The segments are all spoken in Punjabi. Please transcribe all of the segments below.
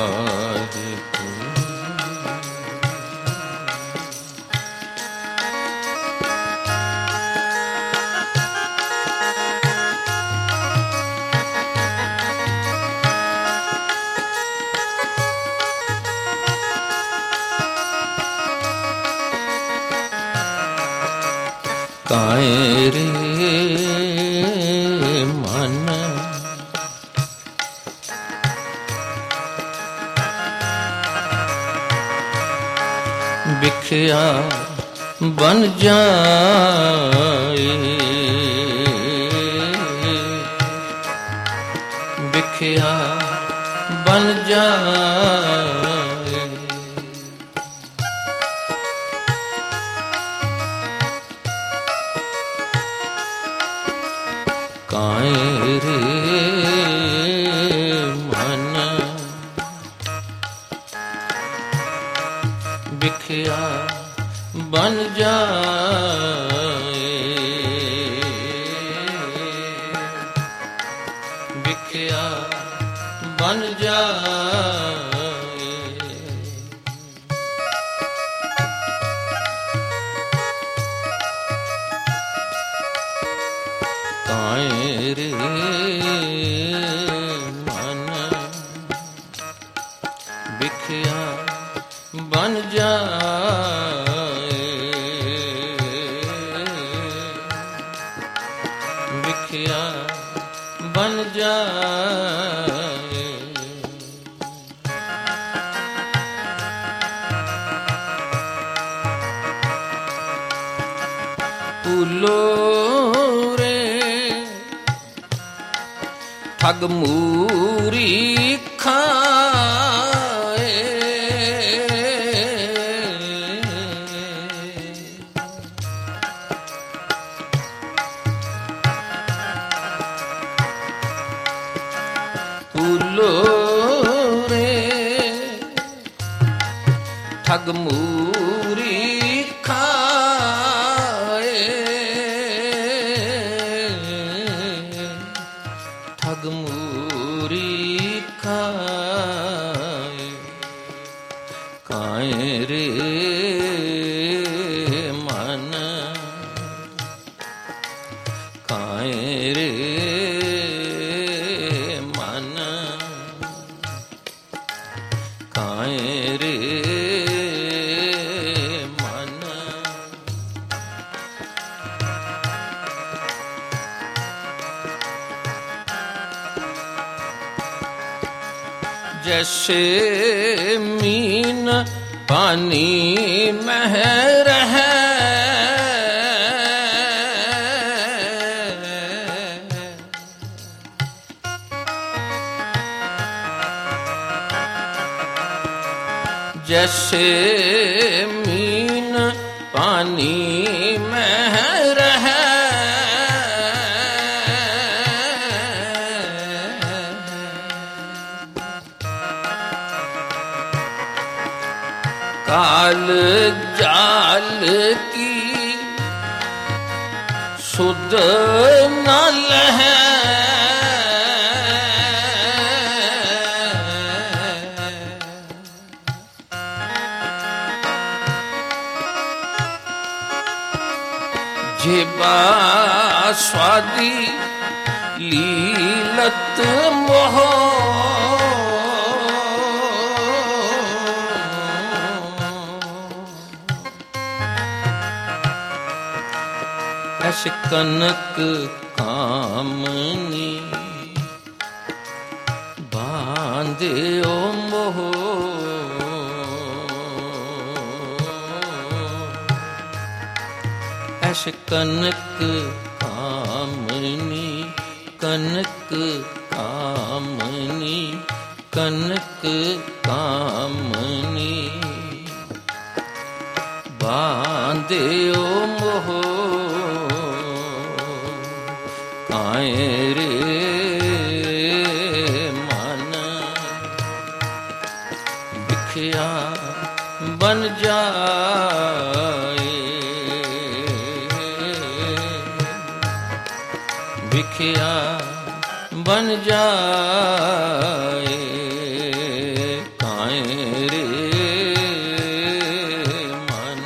काए रे मन बिखया बन जाए, बिखया बन जाए। काए रे मन बिखया बन जाए, बिखया बन जाए। काए रे मन बिखया बन जाए, बिखया बन जाए। फूलो ठग मूरी खाए, फूलो रे ठग मूरी खाए, ठग मूरी खाए। काए रे मन काए रे मन काए रे मन। जैसे मीन पानी में रहे, जैसे मीन पानी में रहे, काल जाल की सुध न लहे, जेबा स्वादी लीलत मोह, ऐसे कनक कामनी बांधे ओ मोह, ऐसे कनक कामनी, कनक कामनी, कनक कामनी बांधे ओ मोह। काए रे मन बिखया बन जाए, बिखया बन जाए। काए रे मन।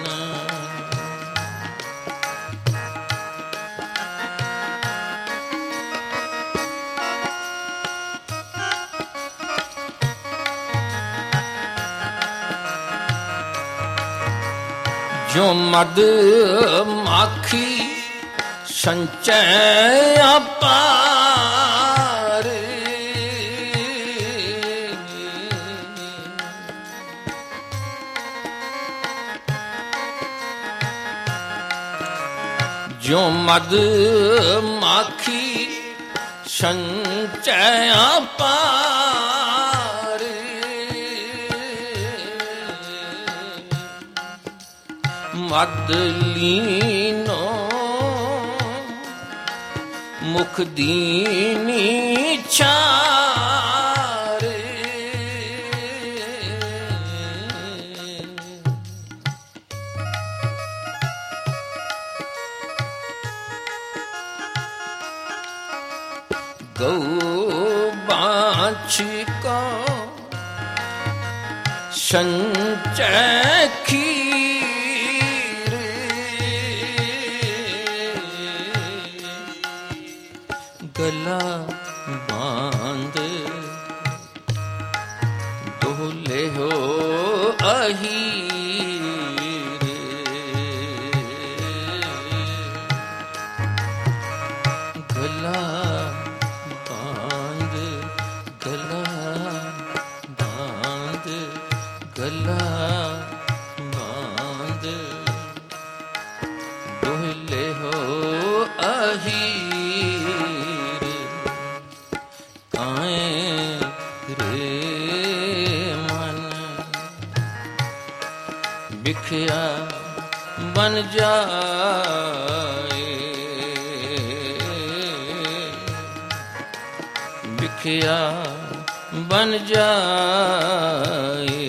जो मद माखी संचय अपार, जो मद माखी संचय अपार, मद लीनो मुख दीनी चारे, गौ बाँछ को संचय खीर, गला बांध दोले हो अहीर, गला बांध गला बांध गला बांध दोले हो अहीर, काए रे मन। बिखया बन जाए, बिखया बन जाए,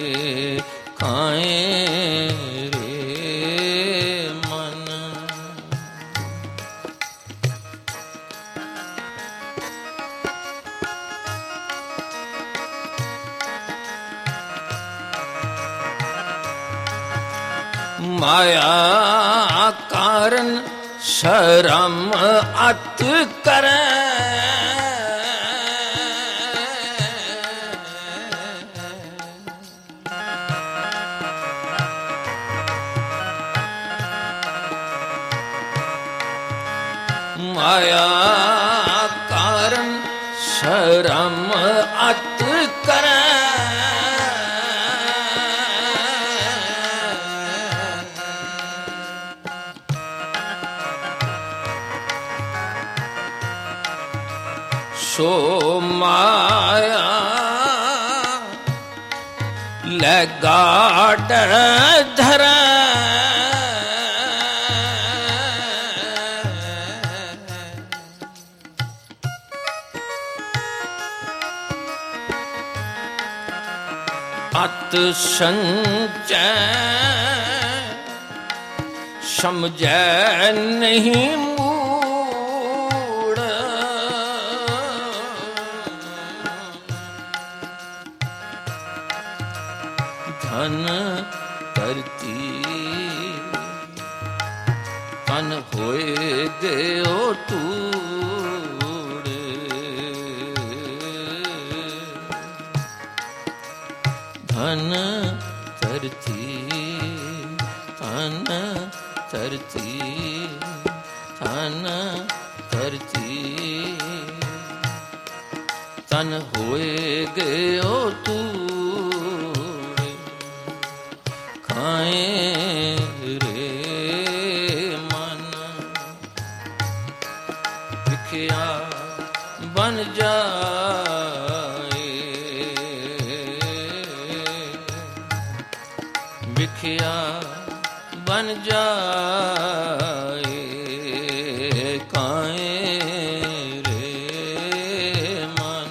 काए रे मन। माया कारण शरम अत करे, माया कारण शरम अत करे, सो माया लगाड़ धरा, अत संचय समझै नहीं मूड़, धन करती तन होए गयो तूड़, धन तरती तन तरती तन तरती तन होए गयो तूड़, काए रे मन। बिखया बन जाए, बिखया बन जाए, काए रे मन।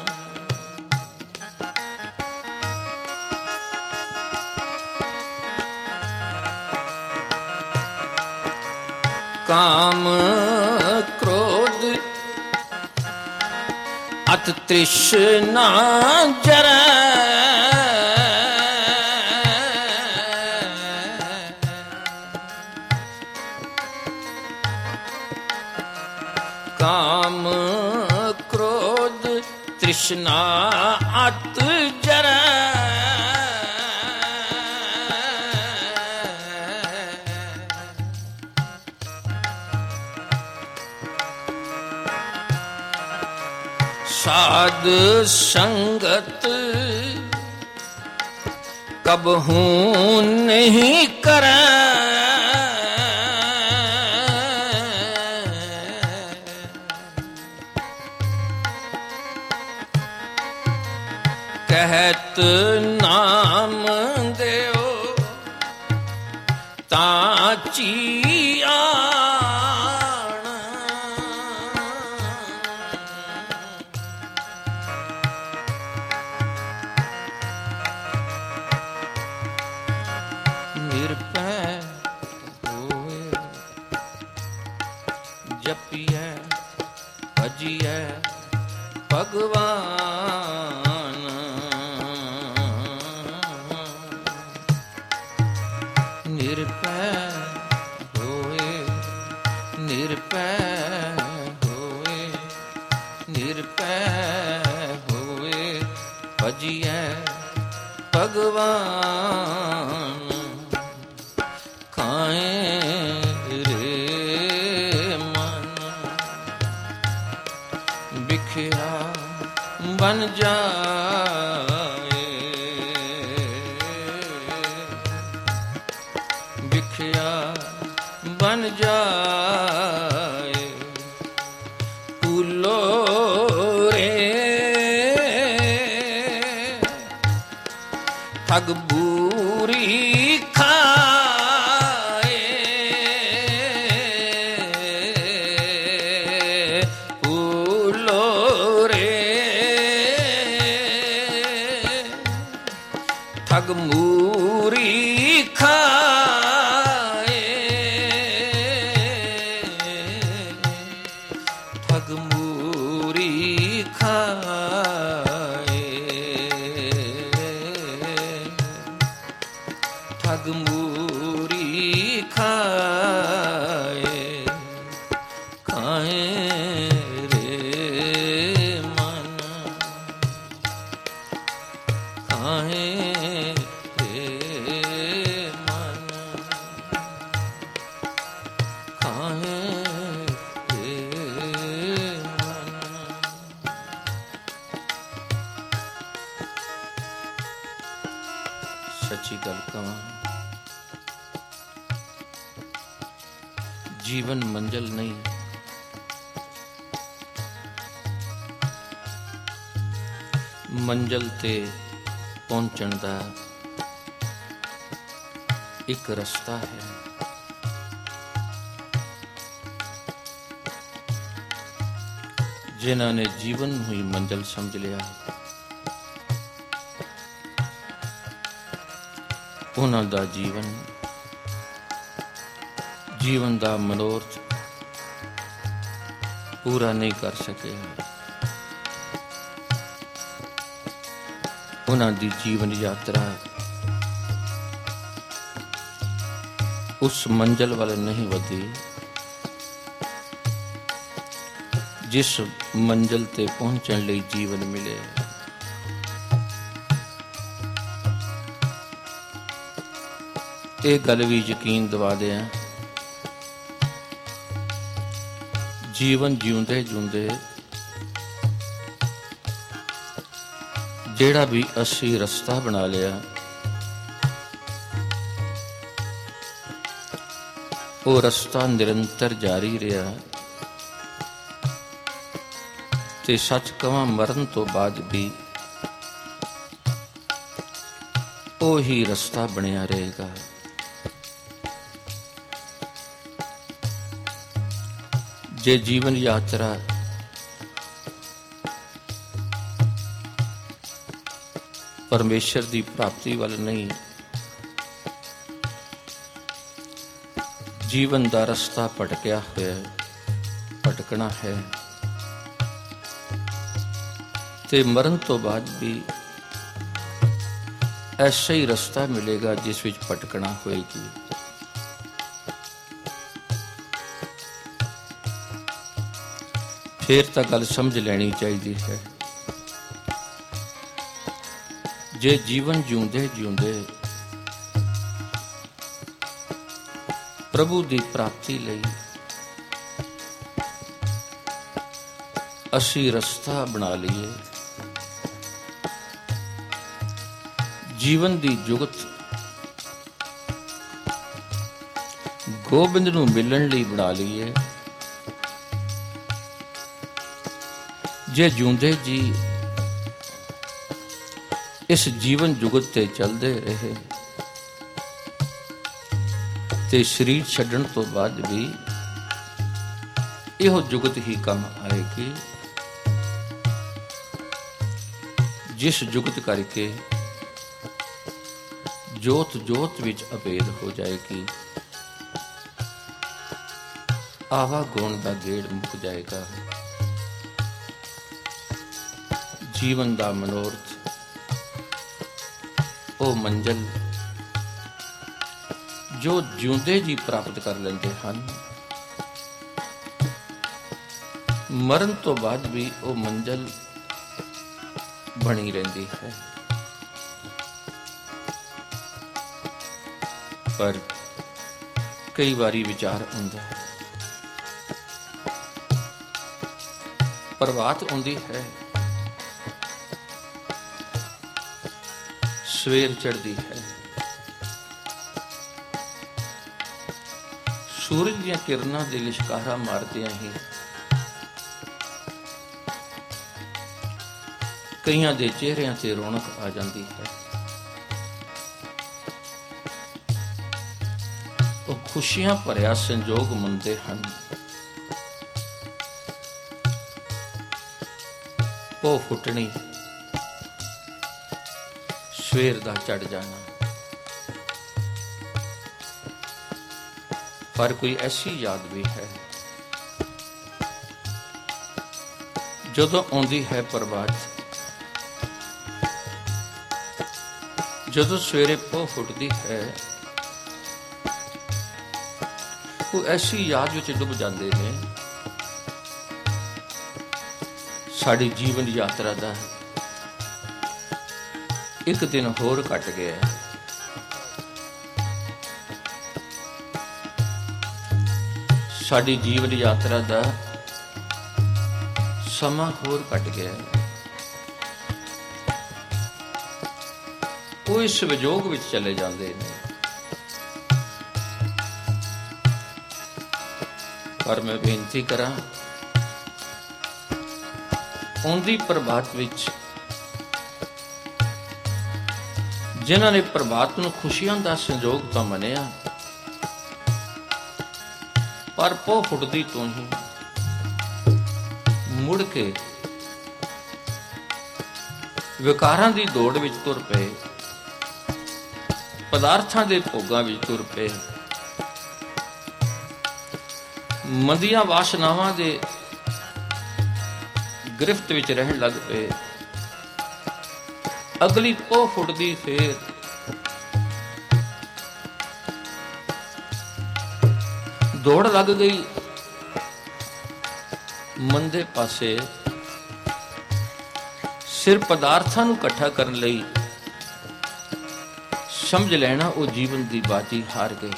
काम क्रोध अत तृष्णा जरै, साध संगत कबहू नहीं करे, कहत नाम देओ ताची आण, निरपै होए जपिए भजिए भगवान, निरपै होए निरपै होए निरपै होए भजिए भगवान, खाए रे मन बिखया बन जाए, बिखया बन जाए, फूलो रे ठग बूरी खाए, फूलो रे ठग मूरी खाए, ठग मूरी खाए, ठग मूरी खाए, खाए रे मन, खाए रे मन, खाए रे मन। सच्ची गल कहां, जीवन मंजिल नहीं, मंजिल ते पहुंचण दा एक रस्ता है। जिन्हां ने जीवन हुई मंजिल समझ लिया, उन्हां दा जीवन दा मनोरथ पूरा नहीं कर सके। उन्हां दी जीवन यात्रा उस मंजिल वाल नहीं वधी जिस मंजिल ते पहुंचण लई जीवन मिले। ये गल भी यकीन दवा दें, जीवन जिउंदे जिउंदे जेड़ा भी असी रस्ता बना लिया, वो रस्ता निरंतर जारी रहा। ते सच कवां मरण तो बाद भी ओही रस्ता बनिया रहेगा। जे जीवन यात्रा परमेश्वर की प्राप्ति वाल नहीं, जीवन का रस्ता भटकिया होया भटकना है, ते मरण तो बाद भी ऐसा ही रास्ता मिलेगा जिस विच भटकना होएगी। फिर तो गल समझ लेनी चाहिए है, जे जीवन जिउंदे जिउंदे प्रभु की प्राप्ति लई असी रास्ता बना लीए, ਜੀਵਨ ਦੀ ਜੁਗਤ ਗੋਬਿੰਦ ਨੂੰ ਮਿਲਣ ਲਈ ਬਣਾ ਲਈਏ। ਜੇ ਜਿਉਂਦੇ ਜੀ ਇਸ ਜੀਵਨ ਜੁਗਤ ਤੇ ਚੱਲਦੇ ਰਹੇ ਤੇ ਸਰੀਰ ਛੱਡਣ ਤੋਂ ਬਾਅਦ ਵੀ ਇਹੋ ਜੁਗਤ ਹੀ ਕੰਮ ਆਏਗੀ, ਜਿਸ ਜੁਗਤ ਕਰਕੇ ਜੋਤ ਜੋਤ ਵਿੱਚ ਅਭੇਦ ਹੋ ਜਾਏਗੀ, ਆਵਾ ਗੁਣ ਦਾ ਗੇੜ ਮੁੱਕ ਜਾਏਗਾ। ਜੀਵਨ ਦਾ ਮਨੋਰਥ, ਉਹ ਮੰਜ਼ਿਲ ਜੋ ਜਿਉਂਦੇ ਜੀ ਪ੍ਰਾਪਤ ਕਰ ਲੈਂਦੇ ਹਨ, ਮਰਨ ਤੋਂ ਬਾਅਦ ਵੀ ਉਹ ਮੰਜ਼ਿਲ ਬਣੀ ਰਹਿੰਦੀ ਹੈ। ਪਰ ਕਈ ਵਾਰੀ ਵਿਚਾਰ ਹੁੰਦਾ ਹੈ, ਪ੍ਰਭਾਤ ਹੁੰਦੀ ਹੈ, ਸਵੇਰ ਚੜ੍ਹਦੀ ਹੈ, ਸੂਰਜ ਦੀਆਂ ਕਿਰਨਾਂ ਦੇ ਲਿਸ਼ਕਾਰਾ ਮਾਰਦਿਆਂ ਹੀ ਕਈਆਂ ਦੇ ਚਿਹਰਿਆਂ ਤੇ ਰੌਣਕ ਆ ਜਾਂਦੀ ਹੈ। ਉਹ ਖੁਸ਼ੀਆਂ ਭਰਿਆ ਸੰਜੋਗ ਮੰਨਦੇ ਹਨ। ਉਹ ਫੁੱਟਣੀ, ਸਵੇਰ ਦਾ ਚੜ ਜਾਣਾ। ਪਰ ਕੋਈ ਐਸੀ ਯਾਦ ਵੀ ਹੈ ਜਦੋਂ ਆਉਂਦੀ ਹੈ ਪ੍ਰਭਾਤ, ਜਦੋਂ ਸਵੇਰੇ ਪੋਹ ਫੁੱਟਦੀ ਹੈ, ਉਹ ਐਸੀ ਯਾਦ ਵਿੱਚ ਡੁੱਬ ਜਾਂਦੇ ਨੇ, ਸਾਡੀ ਜੀਵਨ ਯਾਤਰਾ ਦਾ ਇੱਕ ਦਿਨ ਹੋਰ ਘਟ ਗਿਆ। ਸਾਡੀ ਜੀਵਨ ਯਾਤਰਾ ਦਾ ਸਮਾਂ ਹੋਰ ਘਟ ਗਿਆ। ਉਹ ਇਸ ਵਿਜੋਗ ਵਿੱਚ ਚਲੇ ਜਾਂਦੇ ਨੇ। ਪਰ ਮੈਂ ਬੇਨਤੀ ਕਰਾਂ, ਆਉਂਦੀ ਪ੍ਰਭਾਤ ਵਿੱਚ ਜਿਨ੍ਹਾਂ ਨੇ ਪ੍ਰਭਾਤ ਨੂੰ ਖੁਸ਼ੀਆਂ ਦਾ ਸੰਜੋਗ ਤਾਂ ਮੰਨਿਆ, ਪਰ ਪੋਹ ਫੁੱਟਦੀ ਤੋਂ ਹੀ ਮੁੜ ਕੇ ਵਿਕਾਰਾਂ ਦੀ ਦੌੜ ਵਿੱਚ ਤੁਰ ਪਏ, ਪਦਾਰਥਾਂ ਦੇ ਭੋਗਾਂ ਵਿੱਚ ਤੁਰ ਪਏ, ਮੰਦੀਆਂ ਵਾਸ਼ਨਾਵਾਂ ਦੇ ਗ੍ਰਿਫਤ ਵਿੱਚ ਰਹਿਣ ਲੱਗ ਪਏ। ਅਗਲੀ ਪੋਹ ਫੁੱਟਦੀ ਫੇਰ ਦੌੜ ਲੱਗ ਗਈ ਮੰਦੇ ਪਾਸੇ। ਸਿਰ ਪਦਾਰਥਾਂ ਨੂੰ ਇਕੱਠਾ ਕਰਨ ਲਈ ਸਮਝ ਲੈਣਾ ਉਹ ਜੀਵਨ ਦੀ ਬਾਜੀ ਹਾਰ ਗਏ।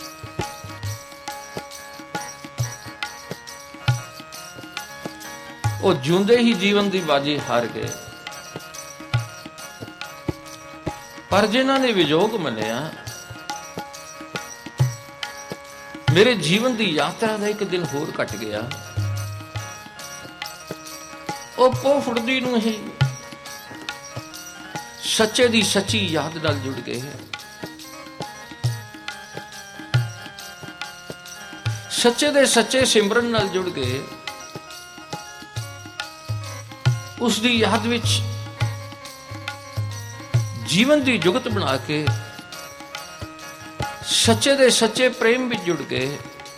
ਉਹ ਜਿਉਂਦੇ ਹੀ ਜੀਵਨ ਦੀ ਬਾਜੀ ਹਾਰ ਗਏ। ਪਰ ਜਿਨ੍ਹਾਂ ਨੇ ਵਿਜੋਗ ਮੰਨਿਆ, ਮੇਰੇ ਜੀਵਨ ਦੀ ਯਾਤਰਾ ਦਾ ਇੱਕ ਦਿਨ ਹੋਰ ਘਟ ਗਿਆ, ਉਹ ਪੋਹ ਫੁੱਟਦੀ ਨੂੰ ਹੀ ਸੱਚੇ ਦੀ ਸੱਚੀ ਯਾਦ ਨਾਲ ਜੁੜ ਗਏ। ਸੱਚੇ ਦੇ ਸੱਚੇ ਸਿਮਰਨ ਨਾਲ ਜੁੜ ਗਏ। ਉਸ ਦੀ ਯਾਦ ਵਿੱਚ ਜੀਵਨ ਦੀ ਜੁਗਤ ਬਣਾ ਕੇ ਸੱਚੇ ਦੇ ਸੱਚੇ ਪ੍ਰੇਮ ਵਿੱਚ ਜੁੜ ਗਏ।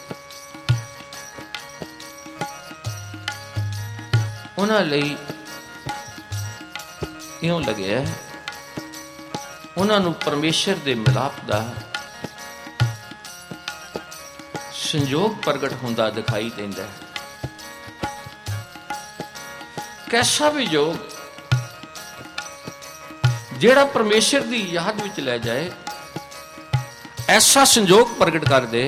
ਉਹਨਾਂ ਲਈ ਇਉਂ ਲੱਗਿਆ ਉਹਨਾਂ ਨੂੰ ਪਰਮੇਸ਼ਰ ਦੇ ਮਿਲਾਪ ਦਾ ਸੰਜੋਗ ਪ੍ਰਗਟ ਹੁੰਦਾ ਦਿਖਾਈ ਦਿੰਦਾ ਹੈ। ਕੈਸਾ ਵਿਜੋਗ ਜਿਹੜਾ ਪਰਮੇਸ਼ਰ ਦੀ ਯਾਦ ਵਿੱਚ ਲੈ ਜਾਏ, ਐਸਾ ਸੰਜੋਗ ਪ੍ਰਗਟ ਕਰ ਦੇ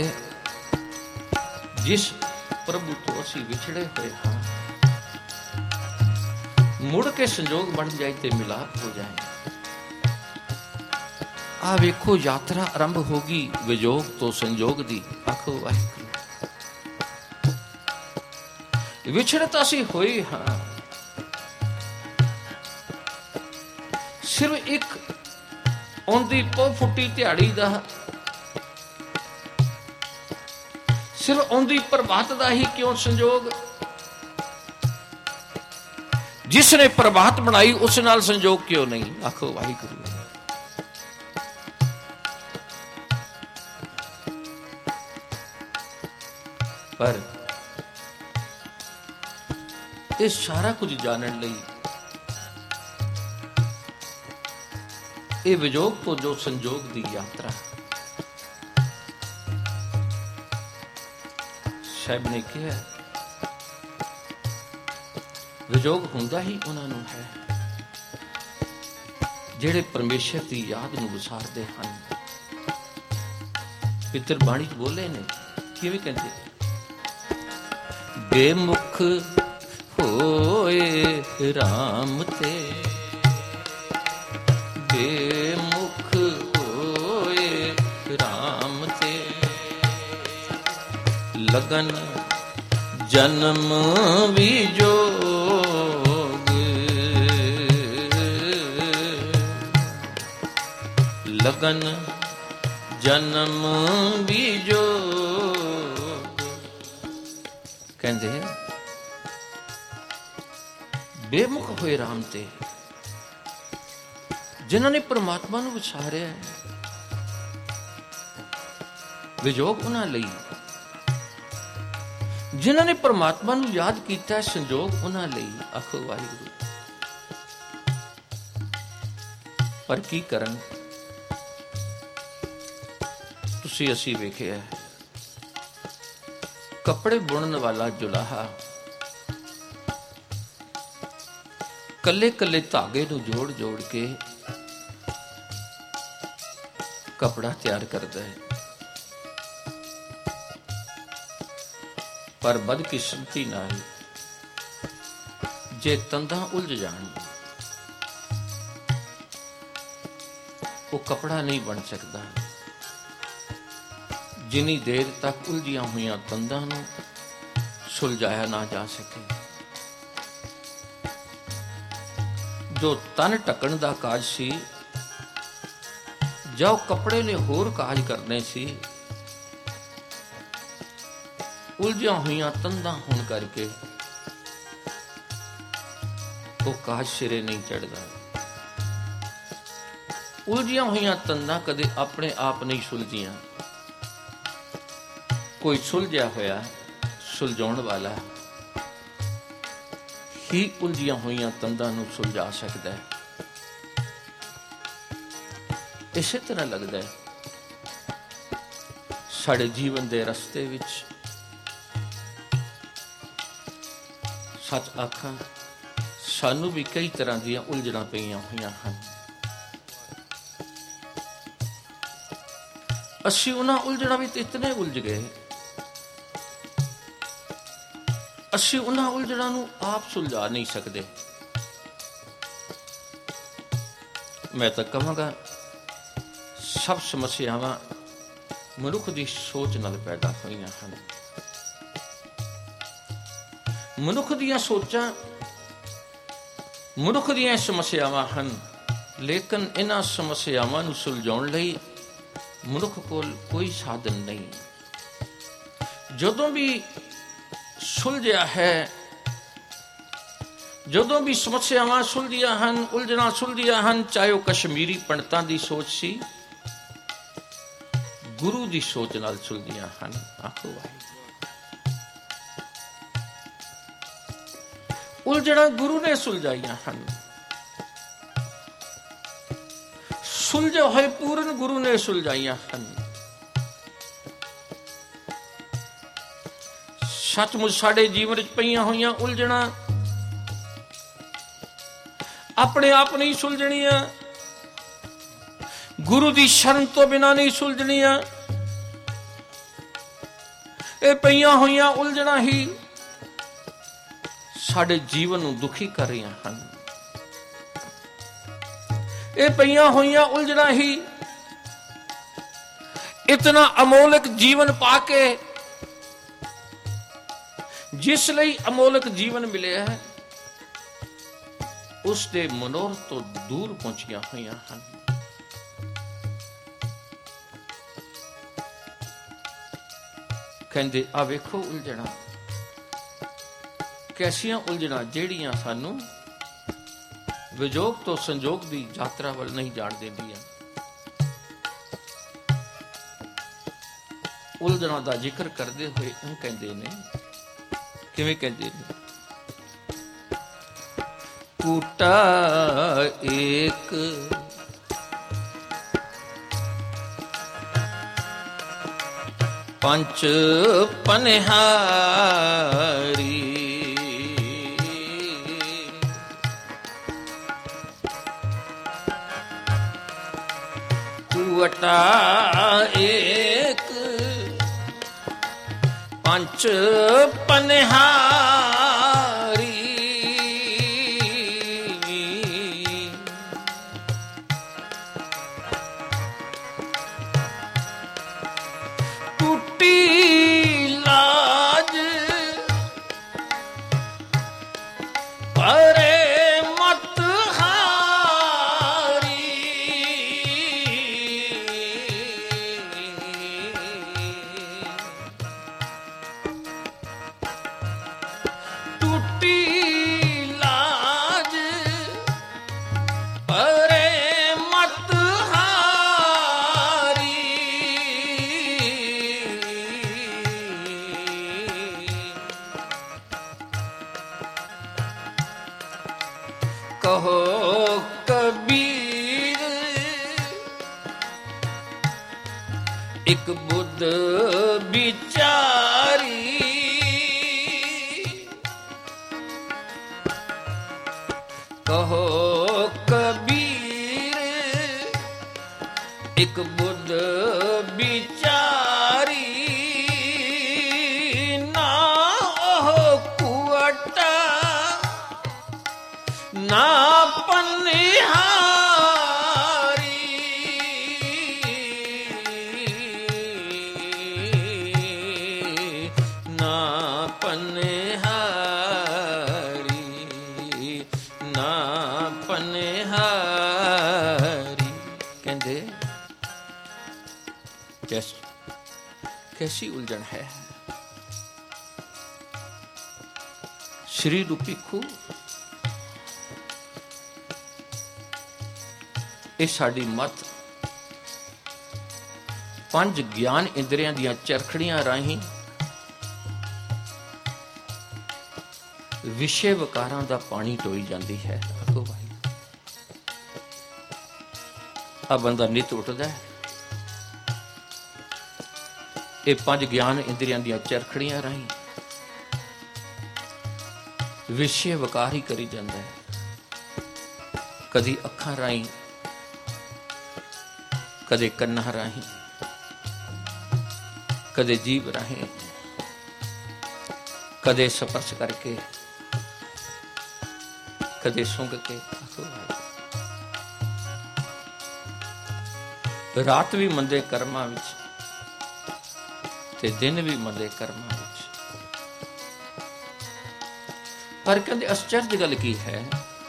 ਜਿਸ ਪ੍ਰਭੂ ਤੋਂ ਅਸੀਂ ਵਿਛੜੇ ਹੋਏ ਹਾਂ, ਮੁੜ ਕੇ ਸੰਜੋਗ ਬਣ ਜਾਏ ਤੇ ਮਿਲਾਪ ਹੋ ਜਾਏ। आ वेखो यात्रा आरंभ होगी विजोग तो संजोग दी। आखो वाहिगुरू। विछड़त असी होए हाँ, सिर्फ एक आउंदी पौ फुटी दिहाड़ी दा, सिर्फ आउंदी प्रभात दा ही क्यों संजोग। जिसने प्रभात बनाई उस नाल संजोग क्यों नहीं। आखो वाहिगुरू। पर ये सारा कुछ जानने लई ये विजोग तो जो संजोग दी यात्रा साहब ने कहा विजोग हुंदा ही उन्हां नूं है जिहड़े परमेश्वर की याद नूं विसारदे हन। पितर बाणी बोले ने किवें कहंदे बेमुख होए राम ते, बेमुख होए राम ते, लगन जन्म विजोग, लगन जन्म विजोग। कहते बेमुख होए राम ते, जिन्होंने परमात्मा नूं विसारिया है, विजोग उन्हां लई। जिन्होंने परमात्मा नूं याद किया संजोग उन्हां लई। आखो वाहिगुरू। पर की करन तुसी असी वेखिया कपड़े बुनन वाला जुलाहा कल्ले कल्ले धागे नूं जोड़ जोड़ के कपड़ा तैयार करता है। पर बदकिस्मती नाल जे तंदा उलझ जान वो कपड़ा नहीं बन सकता जिनी देर तक उलझिया हुई तंदा नूं सुलझाया ना जा सके। जो तन ढकण दा काज सी, जो कपड़े ने होर काज करने सी, उलझिया हुई तंदा होने करके वो काज सिरे नहीं चढ़ता। उलझिया हुई तंदा कदे अपने आप नहीं सुलझियां। कोई सुलझिया होया सुलझाउण वाला ही उलझिया हुई तंदा नूं सुलझा सकता है। इसे तरह लगता है साडे जीवन दे रस्ते विच सच आखां सानू भी कई तरह दियां उलझना पईयां होईयां हन। असीं उन्हां उलझना विच इतने उलझ गए, असीं उन्हां उलझना नूं आप सुलझा नहीं सकते। मैं तो कहांगा सब समस्यावां मनुख की सोच नाल पैदा होईयां हन। मनुख दियां सोचां मनुख दियां समस्यावां हन, लेकिन इन्हां समस्यावां नूं सुलझाउण लई मनुख कोल कोई साधन नहीं। जदों भी सुलझिया है, जदों भी समस्यावां सुलझिया हन, उलझना सुलझिया हन, चाहे वह कश्मीरी पंडितां दी सोच सी, गुरु दी सोच नाल सुलझिया हन। आखो वाहिगुरू। उलझना गुरु ने सुलझाइया हन, सुलझे हुए पूर्ण गुरु ने सुलझाइया हन। सचमुच साडे जीवन च पईयां होईयां उलझना अपने आप नहीं सुलझणियां, गुरु दी शरण तो बिना नहीं सुलझणियां। ये पईयां होईयां उलझना ही साडे जीवन नूं दुखी कर रही हन। ये पईयां होईयां उलझना ही इतना अमोलक जीवन पाके, जिस ਲਈ अमोलक जीवन मिले है, ਉਸ ਦੇ ਮਨੋਰਥ ਤੋਂ ਦੂਰ ਪਹੁੰਚੀਆਂ ਹੋਈਆਂ ਹਨ। ਕਹਿੰਦੇ ਆ ਵੇਖੋ ਉਲਝਣਾ, ਕੈਸੀਆਂ ਉਲਝਣਾ ਜਿਹੜੀਆਂ ਸਾਨੂੰ ਵਿਜੋਗ ਤੋਂ ਸੰਜੋਗ ਦੀ ਯਾਤਰਾ ਵੱਲ ਨਹੀਂ ਜਾਣ ਦਿੰਦੀਆਂ। ਉਲਝਣਾ ਦਾ ਜ਼ਿਕਰ ਕਰਦੇ ਹੋਏ ਉਹ ਕਹਿੰਦੇ ਨੇ, ਕਿਵੇਂ ਕਹਿੰਦੇ ਨੇ, टूटा एक पंच पनिहारी, टूटा एक पंच पनिहारी, कहो कबीर एक बुद्ध बिचारी, कहो कबीर एक बुद्ध बिचारी, ना ओह कुआटा ना पनिहारी, ना पनिहारी, ना पनिहारी। कहते कैसी उलझन है। श्री रूपी खू ਇਹ ਸਾਡੀ ਮਤ ਪੰਜ ਗਿਆਨ ਇੰਦਰੀਆਂ ਦੀਆਂ ਚਰਖੜੀਆਂ ਰਾਹੀਂ ਵਿਸ਼ੇ ਵਿਕਾਰਾਂ ਦਾ ਪਾਣੀ ਢੋਈ ਜਾਂਦੀ ਹੈ। ਆਖੋ ਭਾਈ, ਆ ਬੰਦਾ ਨਿਤ ਉੱਠਦਾ, ਇਹ ਪੰਜ ਗਿਆਨ ਇੰਦਰੀਆਂ ਦੀਆਂ ਚਰਖੜੀਆਂ ਰਾਹੀਂ ਵਿਸ਼ੇ ਵਿਕਾਰ ਹੀ ਕਰੀ ਜਾਂਦਾ ਹੈ। ਕਦੀ ਅੱਖਾਂ ਰਾਹੀਂ, ਕਦੇ ਕੰਨਾਂ ਰਾਹੀਂ, ਕਦੇ ਜੀਭ ਰਾਹੀਂ, ਕਦੇ ਸਪਰਸ਼ ਕਰਕੇ, ਕਦੇ ਸੁੰਘ ਕੇ। ਰਾਤ ਵੀ ਮੰਦੇ ਕਰਮਾਂ ਵਿੱਚ ਤੇ ਦਿਨ ਵੀ ਮੰਦੇ ਕਰਮਾਂ ਵਿੱਚ। ਪਰ ਕਹਿੰਦੇ ਅਚਰਜ ਗੱਲ ਕੀ ਹੈ,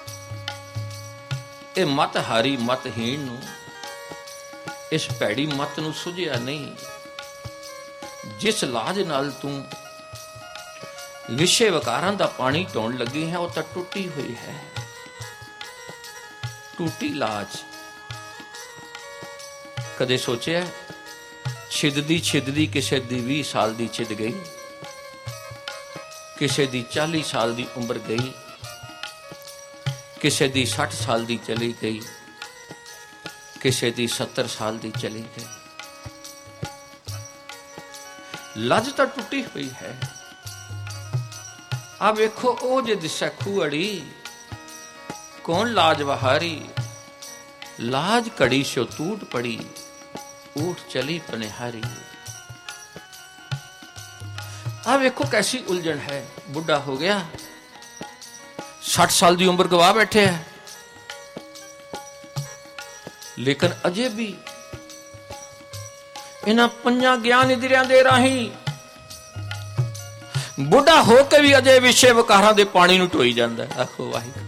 ਇਹ ਮਤ ਹਾਰੀ ਮਤਹੀਣ ਨੂੰ, ਇਸ ਭੈੜੀ ਮਤ ਨੂੰ ਸੁਝਿਆ ਨਹੀਂ, ਜਿਸ ਲਾਜ ਨਾਲ ਤੂੰ ਵਿਸ਼ੇ ਵਿਕਾਰਾਂ ਦਾ ਪਾਣੀ ਢੋਣ ਲੱਗੀ ਹੈ, ਉਹ ਤਾਂ ਟੁੱਟੀ ਹੋਈ ਹੈ। ਟੂਟੀ ਲਾਜ। ਕਦੇ ਸੋਚਿਆ ਛਿਦਦੀ ਛਿਦਦੀ ਕਿਸੇ ਦੀ 20 ਸਾਲ ਦੀ ਛਿਦ ਗਈ, ਕਿਸੇ ਦੀ 40 ਸਾਲ ਦੀ ਉਮਰ ਗਈ, ਕਿਸੇ ਦੀ 60 ਸਾਲ ਦੀ ਚਲੀ ਗਈ, ਕਿਸੇ ਦੀ 70 ਸਾਲ ਦੀ ਚਲੀ ਗਈ। ਲੱਜ ਤਾਂ ਟੁੱਟੀ ਹੋਈ ਹੈ। ਆ ਵੇਖੋ ਉਹ ਜੇ ਦਿਸੈ ਖੂਅੜੀ, ਕੌਣ ਲਾਜ ਵਹਾਰੀ, ਲਾਜ ਘੜੀ ਸੋ ਟੂਟ ਪੜੀ, ਊਠ ਚਲੀ ਪਨਿਹਾਰੀ। ਆ ਵੇਖੋ कैसी उलझन है। बुढ़ा हो गया, 60 साल की उम्र गवा बैठे है, लेकिन अजे भी ਇਹਨਾਂ ਪੰਜਾਂ ਗਿਆਨ ਇੰਦਰੀਆਂ ਦੇ ਰਾਹੀਂ ਬੁੱਢਾ ਹੋ ਕੇ ਵੀ ਅਜੇ ਵਿਸ਼ੇ ਵਿਕਾਰਾਂ ਦੇ ਪਾਣੀ ਨੂੰ ਢੋਈ ਜਾਂਦਾ। ਆਖੋ ਵਾਹਿਗੁਰੂ।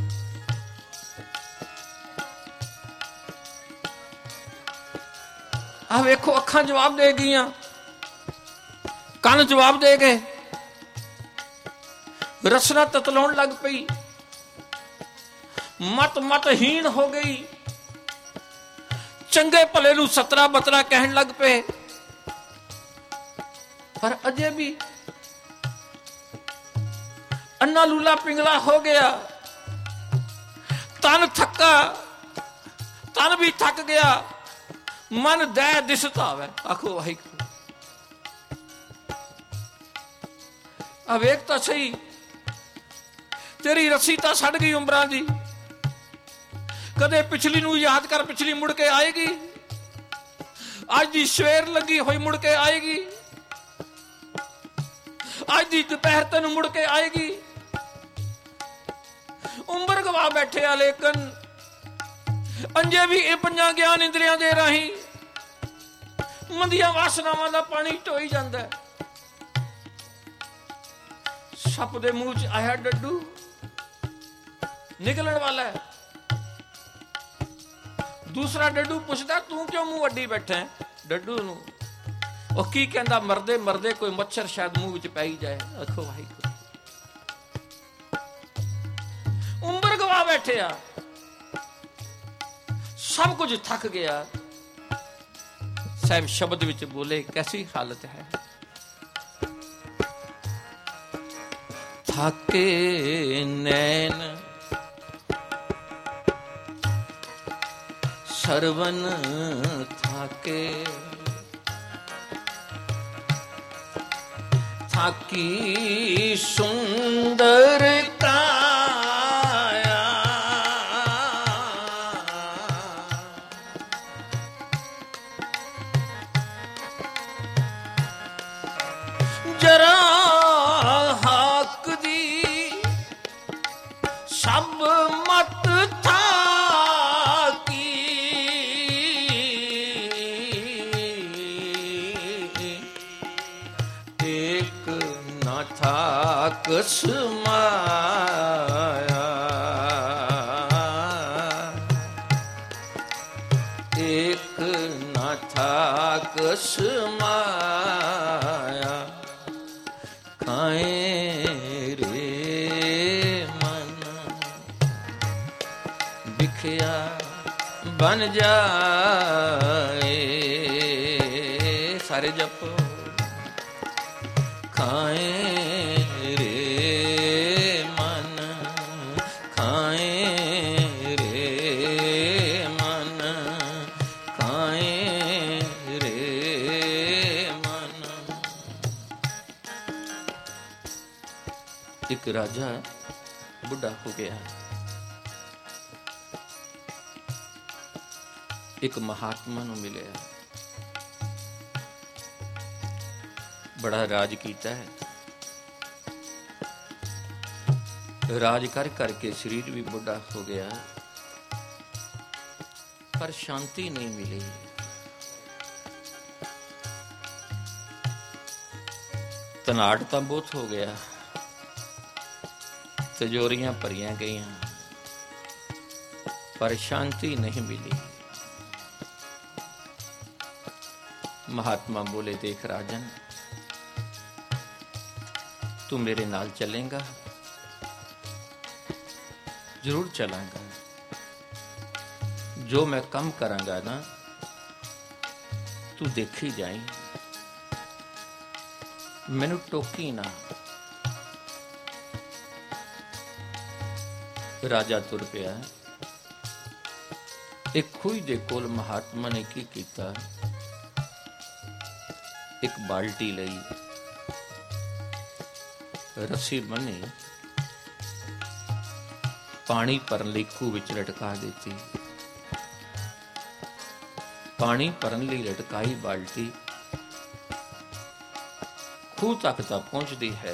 ਆ ਵੇਖੋ, ਅੱਖਾਂ ਜਵਾਬ ਦੇ ਗਈਆਂ, ਕੰਨ ਜਵਾਬ ਦੇ ਗਏ, ਰਸਨਾ ਤਤਲਾਉਣ ਲੱਗ ਪਈ, ਮਤਹੀਣ ਹੋ ਗਈ, ਚੰਗੇ ਭਲੇ ਨੂੰ ਸਤਰਾ ਬਤਰਾ ਕਹਿਣ ਲੱਗ ਪਏ। ਪਰ ਅਜੇ ਵੀ ਅੰਨਾ ਲੂਲਾ ਪਿੰਗਲਾ ਹੋ ਗਿਆ। ਤਨ ਥੱਕਾ, ਤਨ ਵੀ ਥੱਕ ਗਿਆ, ਮਨ ਦੈ ਦਿਸਤਾ ਵੈ। ਆਖੋ ਵਾਹਿਗੁਰੂ। ਆ ਵੇਖ ਤਾਂ ਸਹੀ, ਤੇਰੀ ਰੱਸੀ ਤਾਂ ਛੱਡ ਗਈ ਉਮਰਾਂ ਦੀ। ਕਦੇ ਪਿਛਲੀ ਨੂੰ ਯਾਦ ਕਰ, ਪਿਛਲੀ ਮੁੜ ਕੇ ਆਏਗੀ। ਅੱਜ ਦੀ ਸਵੇਰ ਲੱਗੀ ਹੋਈ ਮੁੜ ਕੇ ਆਏਗੀ, ਅੱਜ ਦੀ ਦੁਪਹਿਰ ਤੈਨੂੰ ਮੁੜ ਕੇ ਆਏਗੀ। ਉਮਰ ਗਵਾ ਬੈਠੇ ਆ, ਲੇਕਿਨ ਅੰਜੇ ਵੀ ਇਹ ਪੰਜਾਂ ਗਿਆਨ ਇੰਦਰੀਆਂ ਦੇ ਰਾਹੀਂ ਮੰਦੀਆਂ ਵਾਸਨਾਵਾਂ ਦਾ ਪਾਣੀ ਢੋਈ ਜਾਂਦਾ। ਸੱਪ ਦੇ ਮੂੰਹ 'ਚ ਆਇਆ ਡੱਡੂ ਨਿਕਲਣ ਵਾਲਾ ਹੈ। ਦੂਸਰਾ ਡੱਡੂ ਪੁੱਛਦਾ, ਤੂੰ ਕਿਉਂ ਮੂੰਹ ਅੱਡੀ ਬੈਠਾ? ਡੱਡੂ ਨੂੰ ਉਹ ਕੀ ਕਹਿੰਦਾ, ਮਰਦੇ ਮਰਦੇ ਕੋਈ ਮੱਛਰ ਸ਼ਾਇਦ ਮੂੰਹ ਵਿੱਚ ਪੈ ਹੀ ਜਾਏ। ਆਖੋ ਵਾਹਿਗੁਰੂ। ਉਮਰ ਗਵਾ ਬੈਠੇ ਆ, ਸਭ ਕੁਝ ਥੱਕ ਗਿਆ। ਸਾਹਿਬ ਸ਼ਬਦ ਵਿੱਚ ਬੋਲੇ, ਕੈਸੀ ਹਾਲਤ ਹੈ। ਥਾਕੇ ਨੈਣ ਸਰਵਨ ਥਾਕੇ, ਥਾਕੀ ਸੁੰਦਰ ਕਾਇਆ, ਜਰਾ ਹਾਕ ਦੀ ਸਭ ਮਤ ਥਾਕ ਸਮਾਇਆ, ਇੱਕ ਨਾ ਥਾਕ ਸਮਾਇਆ। ਖਾਏ ਰੇ ਮਨ ਵਿਖਿਆ ਬਨ ਜਾਏ। ਸਾਰੇ ਜਪੋ। ਖਾਏ ਰੇ ਮਨ, ਖਾਏ ਰੇ ਮਨ, ਖਾਏ ਰੇ ਮਨ। ਇੱਕ ਰਾਜਾ ਬੁੱਢਾ ਹੋ ਗਿਆ। ਇੱਕ ਮਹਾਤਮਾ ਨੂੰ ਮਿਲਿਆ। ਬੜਾ ਰਾਜ ਕੀਤਾ ਹੈ, ਰਾਜ ਕਰ ਕਰਕੇ ਸਰੀਰ ਵੀ ਬੁੱਢਾ ਹੋ ਗਿਆ, ਪਰ ਸ਼ਾਂਤੀ ਨਹੀਂ ਮਿਲੀ। ਤਨਾੜ ਤਾਂ ਬਹੁਤ ਹੋ ਗਿਆ, ਤਿਜੋਰੀਆਂ ਭਰੀਆਂ ਗਈਆਂ, ਪਰ ਸ਼ਾਂਤੀ ਨਹੀਂ ਮਿਲੀ। ਮਹਾਤਮਾ ਬੋਲੇ, ਦੇਖ ਰਾਜਨ, ਤੂੰ ਮੇਰੇ ਨਾਲ ਚੱਲੇਗਾ? ਜ਼ਰੂਰ ਚਲਾਂਗਾ। ਜੋ ਮੈਂ ਕੰਮ ਕਰਾਂਗਾ ਨਾ, ਤੂੰ ਦੇਖੀ ਜਾਈਂ, ਮੈਨੂੰ ਟੋਕੀ ਨਾ। ਰਾਜਾ ਤੁਰ ਪਿਆ। ਇੱਕ ਖੂਹ ਦੇ ਕੋਲ ਮਹਾਤਮਾ ਨੇ ਕੀ ਕੀਤਾ, ਇੱਕ ਬਾਲਟੀ ਲਈ, ਰੱਸੀ ਬੰਨੀ, ਪਾਣੀ ਭਰਨ ਲਈ ਖੂਹ ਵਿੱਚ ਲਟਕਾ ਦਿੱਤੀ। ਪਾਣੀ ਭਰਨ ਲਈ ਲਟਕਾਈ ਬਾਲਟੀ ਖੂਹ ਤੱਕ ਤਾਂ ਪਹੁੰਚਦੀ ਹੈ,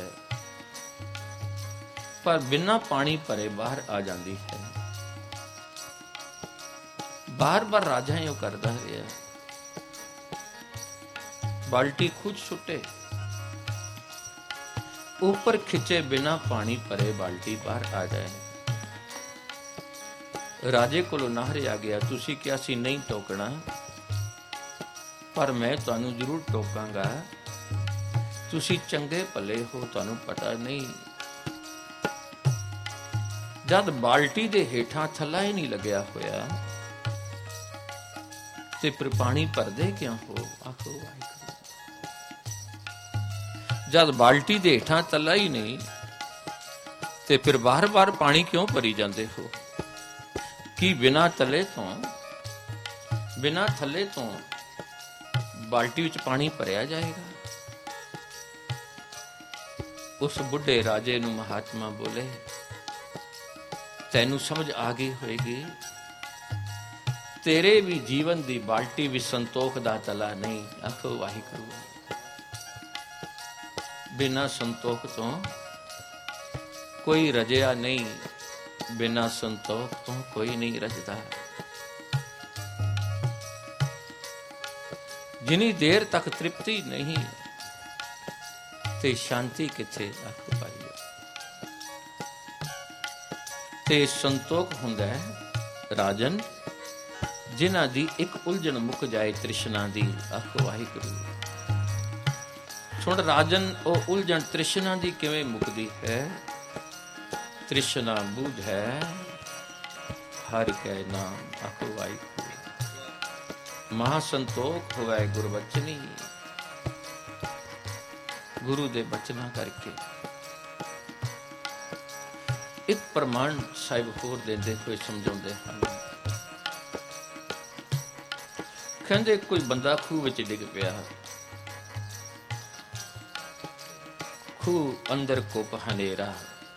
ਪਰ ਬਿਨਾਂ ਪਾਣੀ ਭਰੇ ਬਾਹਰ ਆ ਜਾਂਦੀ ਹੈ। ਬਾਰ-ਬਾਰ ਰਾਜਾ ਇਹੋ ਕਰਦਾ ਰਿਹਾ। बाल्टी खुद छुटे, ऊपर खिंचे बिना पानी भरे बाल्टी बाहर आ जाए। राजे कोलों नाहरे आ गया, तुसी क्या सी नहीं टोकना, पर मैं तुहानू जरूर टोकांगा, तुसी चंगे भले हो, तुहानू पता नहीं। जद बाल्टी दे हेठां थल्ला ही नहीं लग्या होया ते फिर पानी भरदे क्यों हो? आखो वाहिगुरू। जद बाल्टी दे हेठां थल्ला ही नहीं ते फिर बार बार पानी क्यों भरी जाते हो? कि बिना थल्ले तो बाल्टी विच पानी भरिया जाएगा? उस बुढ़े राजे नू महात्मा बोले, तैनू समझ आ गई होएगी, तेरे भी जीवन दी बाल्टी भी संतोख दा तला नहीं। आखो वाहिगुरू। बिना संतोख तो कोई रजया नहीं, बिना संतोख तो कोई नहीं रजदा। जिनी देर तक तृप्ति नहीं ते शांति किथे? आखो भाई। ते संतोख हुंदा है राजन जिन्हां दी एक उलझन मुक जाए तृष्णा दी। आखो वाहिगुरू। सुन राजन, ओ उलझन तृष्णा दी किवें मुकदी है? तृष्णा बूझ है हर कै नाम। आखो वाहिगुरू। महासंतोख होवै गुरबचनी, गुरु दे बचना करके। एक प्रमाण साहिब होर देंदे होए समझाउंदे हन। कहंदे कोई बंदा खूह विच डिग पिया, खूह अंदर कुप हनेरा,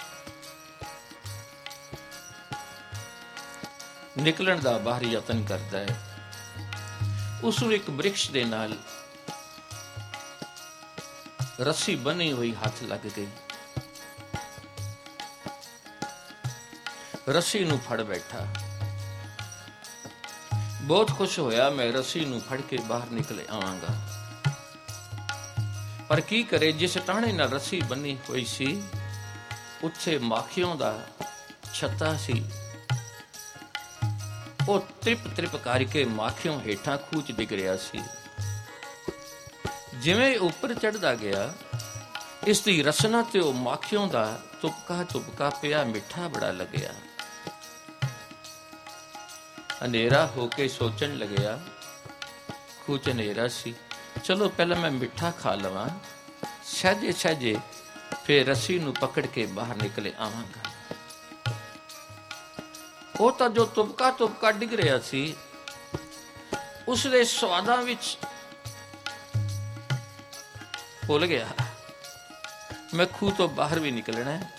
निकलण दा बाहर यतन करदा है। उसनूं एक वृक्ष दे नाल रस्सी बनी हुई हाथ लग गई, रस्सी नूं फड़ बैठा। बहुत खुश होया, मैं रस्सी नूं फड़ के बाहर निकले आवांगा। पर की करे, जिस टाणे नाल रस्सी बनी हुई सी उत्थे माखियों दा छत्ता सी। ਉਹ ਤ੍ਰਿਪ ਕਰਕੇ ਮਾਖਿਓਂ ਹੇਠਾਂ ਖੂਚ ਡਿੱਗ ਰਿਹਾ ਸੀ। ਜਿਵੇਂ ਉੱਪਰ ਚੜਦਾ ਗਿਆ, ਇਸ ਦੀ ਰਸਨਾ ਤੇ ਉਹ ਮਾਖਿਓਂ ਦਾ ਤੁਪਕਾ ਪਿਆ ਮਿੱਠਾ ਬੜਾ ਲੱਗਿਆ। ਹਨੇਰਾ ਹੋ ਕੇ ਸੋਚਣ ਲੱਗਿਆ, ਖੂਚ ਹਨੇਰਾ ਸੀ, ਚਲੋ ਪਹਿਲਾਂ ਮੈਂ ਮਿੱਠਾ ਖਾ ਲਵਾਂ, ਸਹਿਜੇ ਫਿਰ ਰੱਸੀ ਨੂੰ ਪਕੜ ਕੇ ਬਾਹਰ ਨਿਕਲੇ ਆਵਾਂਗਾ। ਉਹ ਤਾਂ ਜੋ ਤੁਪਕਾ ਡਿੱਗ ਰਿਹਾ ਸੀ, ਉਸਦੇ ਸਵਾਦਾਂ ਵਿੱਚ ਭੁੱਲ ਗਿਆ ਮੈਂ ਖੂਹ ਤੋਂ ਬਾਹਰ ਵੀ ਨਿਕਲਣਾ ਹੈ।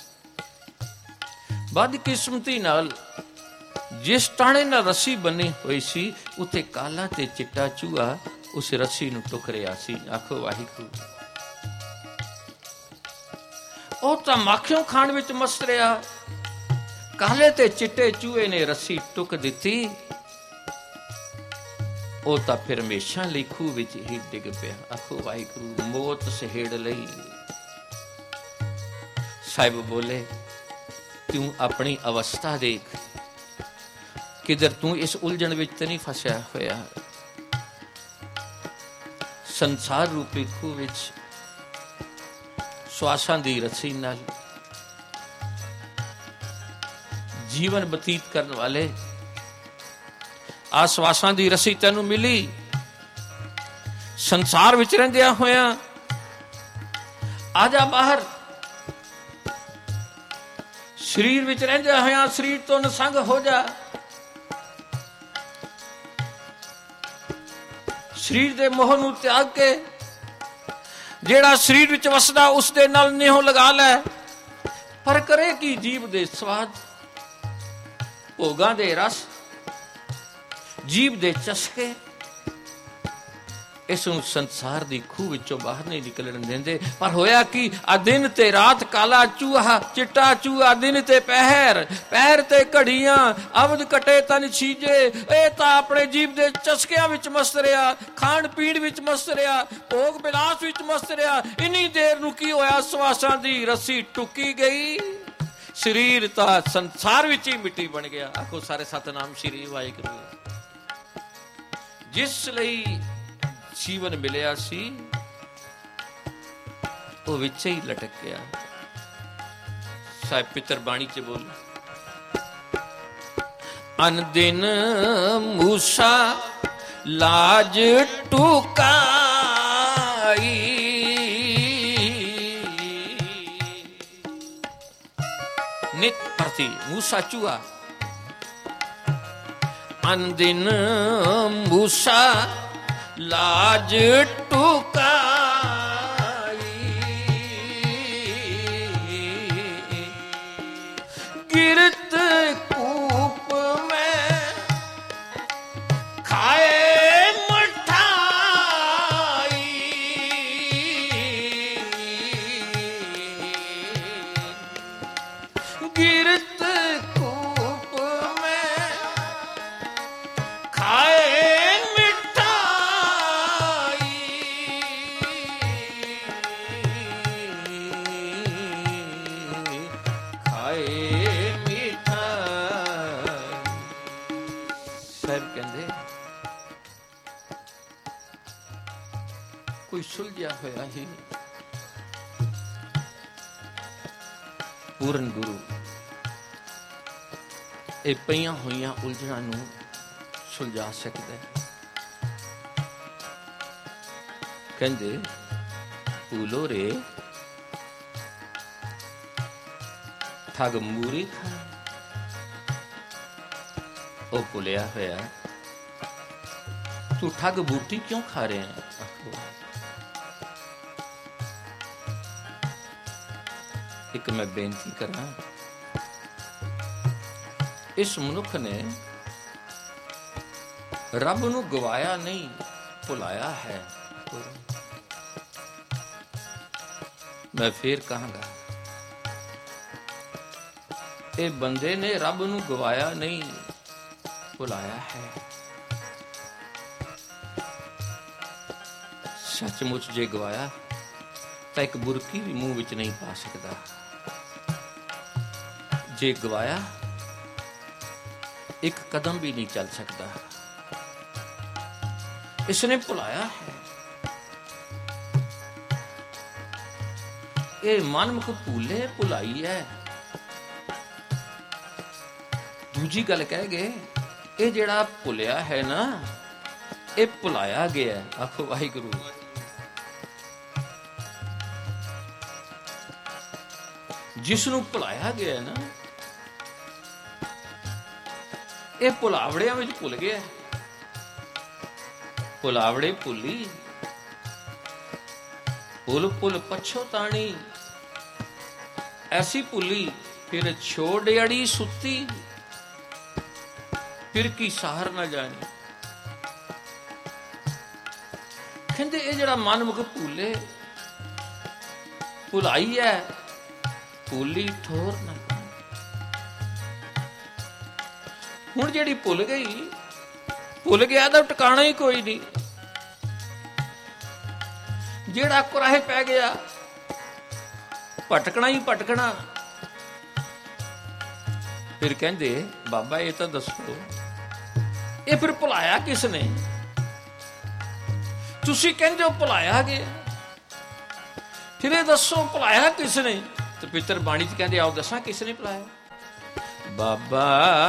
ਬਦਕਿਸਮਤੀ ਨਾਲ ਜਿਸ ਟਾਣੇ ਨਾਲ ਰੱਸੀ ਬੰਨੀ ਹੋਈ ਸੀ, ਉੱਥੇ ਕਾਲਾ ਤੇ ਚਿੱਟਾ ਚੂਹਾ ਉਸ ਰੱਸੀ ਨੂੰ ਟੁੱਕ ਰਿਹਾ ਸੀ। ਆਖੋ ਵਾਹਿਗੁਰੂ। ਉਹ ਤਾਂ ਮਾਖਿਓਂ ਖਾਣ ਵਿੱਚ ਮਸਤ ਰਿਹਾ, ਕਾਲੇ ਤੇ ਚਿੱਟੇ ਚੂਹੇ ਨੇ ਰੱਸੀ ਟੁੱਕ ਦਿੱਤੀ। ਉਹ ਤਾਂ ਫਿਰ ਹਮੇਸ਼ਾ ਲਈ ਖੂਹ ਵਿੱਚ ਹੀ ਡਿੱਗ ਪਿਆ। ਆਖੋ ਵਾਹਿਗੁਰੂ। ਮੌਤ ਸਹੇੜ ਲਈ। ਸਾਹਿਬ ਬੋਲੇ, ਤੂੰ ਆਪਣੀ ਅਵਸਥਾ ਦੇਖ, ਕਿਧਰ ਤੂੰ ਇਸ ਉਲਝਣ ਵਿੱਚ ਤੇ ਨਹੀਂ ਫਸਿਆ ਹੋਇਆ। ਸੰਸਾਰ ਰੂਪੀ ਖੂਹ ਵਿੱਚ ਸਵਾਸਾਂ ਦੀ ਰੱਸੀ ਨਾਲ ਜੀਵਨ ਬਤੀਤ ਕਰਨ ਵਾਲੇ ਆਸਵਾਸਾਂ ਦੀ ਰੱਸੀ ਤੈਨੂੰ ਮਿਲੀ। ਸੰਸਾਰ ਵਿੱਚ ਰਹਿੰਦਿਆਂ ਹੋਇਆਂ ਆ ਜਾ ਬਾਹਰ। ਸਰੀਰ ਵਿੱਚ ਰਹਿੰਦਿਆਂ ਹੋਇਆਂ ਸਰੀਰ ਤੋਂ ਨਸੰਗ ਹੋ ਜਾ। ਸਰੀਰ ਦੇ ਮੋਹ ਨੂੰ ਤਿਆਗ ਕੇ ਜਿਹੜਾ ਸਰੀਰ ਵਿੱਚ ਵਸਦਾ ਉਸ ਦੇ ਨਾਲ ਨਿਹੋ ਲਗਾ ਲੈ। ਪਰ ਕਰੇ ਕੀ ਜੀਵ ਦੇ ਸਵਾਦ, ਭੋਗਾਂ ਦੇ ਰਸ, ਜੀਵ ਦੇ ਚਸਕੇ, ਇਸ ਨੂੰ ਸੰਸਾਰ ਦੀ ਖੂਹ ਵਿੱਚੋਂ ਬਾਹਰ ਨਹੀਂ ਨਿਕਲਣ ਦਿੰਦੇ। ਪਰ ਹੋਇਆ ਕੀ, ਆ ਦਿਨ ਤੇ ਰਾਤ ਕਾਲਾ ਚੂਹਾ ਚਿੱਟਾ ਚੂਹਾ, ਦਿਨ ਤੇ ਪਹਿਰ ਪਹਿਰ ਤੇ ਘੜੀਆਂ, ਅਵਧ ਕਟੇ ਤਨ ਛੀਜੇ। ਇਹ ਤਾਂ ਆਪਣੇ ਜੀਵ ਦੇ ਚਸਕਿਆਂ ਵਿੱਚ ਮਸਤ ਰਿਹਾ, ਖਾਣ ਪੀਣ ਵਿੱਚ ਮਸਤ ਰਿਹਾ, ਭੋਗ ਵਿਲਾਸ ਵਿੱਚ ਮਸਤ ਰਿਹਾ। ਇੰਨੀ ਦੇਰ ਨੂੰ ਕੀ ਹੋਇਆ, ਸਵਾਸਾਂ ਦੀ ਰੱਸੀ ਟੁੱਕੀ ਗਈ, ਸਰੀਰ ਤਾਂ ਸੰਸਾਰ ਵਿੱਚ ਹੀ ਮਿੱਟੀ ਬਣ ਗਿਆ। ਆਖੋ ਸਾਰੇ ਸਤਿਨਾਮ ਸ੍ਰੀ ਵਾਹਿਗੁਰੂ। ਜਿਸ ਲਈ ਜੀਵਨ ਮਿਲਿਆ ਸੀ ਉਹ ਵਿੱਚ ਹੀ ਲਟਕ ਗਿਆ। ਸਾਹਿਬ ਪਿੱਤਰ ਬਾਣੀ ਚ ਬੋਲ, ਅਨ ਦਿਨ ਮੂਸਾ ਲਾਜ ਟੁਕਾਈ, ਨਿਤ ਪ੍ਰਤੀ ਮੂਸਾ ਚੂਆ, ਅਨ ਦਿਨ ਮੂਸਾ ਲਾਜ ਟੁਕਾਈ, ਗਿਰਤ ਕੂਪ ਮੈਂ ਖਾਏ ਮਠਾਈ, ਗਿਰਤ ਕੂਪ ਮੈਂ ਖਾਏ ਕੋਈ ਸੁਲਝਿਆ ਹੋਇਆ ਹੀ ਪੂਰਨ ਗੁਰੂ ਇਹ ਪਈਆਂ ਹੋਈਆਂ ਉਲਝਣਾਂ ਨੂੰ ਸੁਲਝਾ ਸਕਦਾ ਹੈ। ਕਹਿੰਦੇ ਭੂਲੋ ਰੇ ਠੱਗ ਮੂਰੀ ਖਾ, ਉਹ ਭੁੱਲਿਆ ਹੋਇਆ ਤੂੰ ਠੱਗ ਬੂਟੀ ਕਿਉਂ ਖਾ ਰਿਹਾ ਹੈ। ਇੱਕ ਮੈਂ ਬੇਨਤੀ ਕਰਾਂ, ਇਸ ਮਨੁੱਖ ਨੇ ਰੱਬ ਨੂੰ ਗਵਾਇਆ ਨਹੀਂ, ਭੁਲਾਇਆ ਹੈ। ਮੈਂ ਫੇਰ ਕਹਾਂਗਾ, ਇਹ ਬੰਦੇ ਨੇ ਰੱਬ ਨੂੰ ਗਵਾਇਆ ਨਹੀਂ, ਭੁਲਾਇਆ ਹੈ। ਸੱਚਮੁੱਚ ਜੇ ਗਵਾਇਆ ਤਾਂ ਇੱਕ ਬੁਰਕੀ ਵੀ ਮੂੰਹ ਵਿੱਚ ਨਹੀਂ ਪਾ ਸਕਦਾ। ਜੇ ਗਵਾਇਆ ਇੱਕ ਕਦਮ ਵੀ ਨਹੀਂ ਚੱਲ ਸਕਦਾ। ਇਸਨੇ ਭੁਲਾਇਆ ਹੈ। ਇਹ ਮਨਮੁਖ ਭੂਲੇ ਭੁਲਾਈ ਹੈ। ਦੂਜੀ ਗੱਲ ਕਹਿ ਗਏ, ਇਹ ਜਿਹੜਾ ਭੁਲਿਆ ਹੈ ਨਾ, ਇਹ ਭੁਲਾਇਆ ਗਿਆ। ਆਖੋ ਵਾਹਿਗੁਰੂ। ਜਿਸ ਨੂੰ ਭੁਲਾਇਆ ਗਿਆ ਨਾ, ਇਹ ਭੁਲਾਵੜਿਆਂ ਵਿੱਚ ਭੁੱਲ ਗਿਆ। ਭੁਲਾਵੜੇ ਭੁੱਲੀ, ਭੁੱਲ ਭੁੱਲ ਪਛੋਤਾਣੀ, ਐਸੀ ਭੁੱਲੀ ਫਿਰ ਛੋੜ ਅੜੀ ਸੁੱਤੀ, ਫਿਰ ਕੀ ਸਹਾਰ ਨਾ ਜਾਣੀ। ਕਹਿੰਦੇ ਇਹ ਜਿਹੜਾ ਮਨਮੁਖ ਭੁੱਲੇ ਭੁਲਾਈ ਹੈ, ਭੁੱਲੀ ਠੋਰ ਨਾ। ਹੁਣ ਜਿਹੜੀ ਭੁੱਲ ਗਈ, ਭੁੱਲ ਗਿਆ ਤਾਂ ਟਿਕਾਣਾ ਹੀ ਕੋਈ ਨਹੀਂ। ਜਿਹੜਾ ਕੁਰਾਹੇ ਪੈ ਗਿਆ, ਭਟਕਣਾ ਹੀ ਭਟਕਣਾ। ਫਿਰ ਕਹਿੰਦੇ ਬਾਬਾ ਇਹ ਤਾਂ ਦੱਸੋ, ਇਹ ਫਿਰ ਭੁਲਾਇਆ ਕਿਸ ਨੇ? ਤੁਸੀਂ ਕਹਿੰਦੇ ਹੋ ਭੁਲਾਇਆ ਗਿਆ, ਫਿਰ ਇਹ ਦੱਸੋ ਭੁਲਾਇਆ ਕਿਸ ਨੇ? ਤੇ ਪਿੱਤਰ ਬਾਣੀ ਚ ਕਹਿੰਦੇ ਆਓ ਦੱਸਾਂ ਕਿਸ ਨੇ ਭੁਲਾਇਆ। ਬਾਬਾ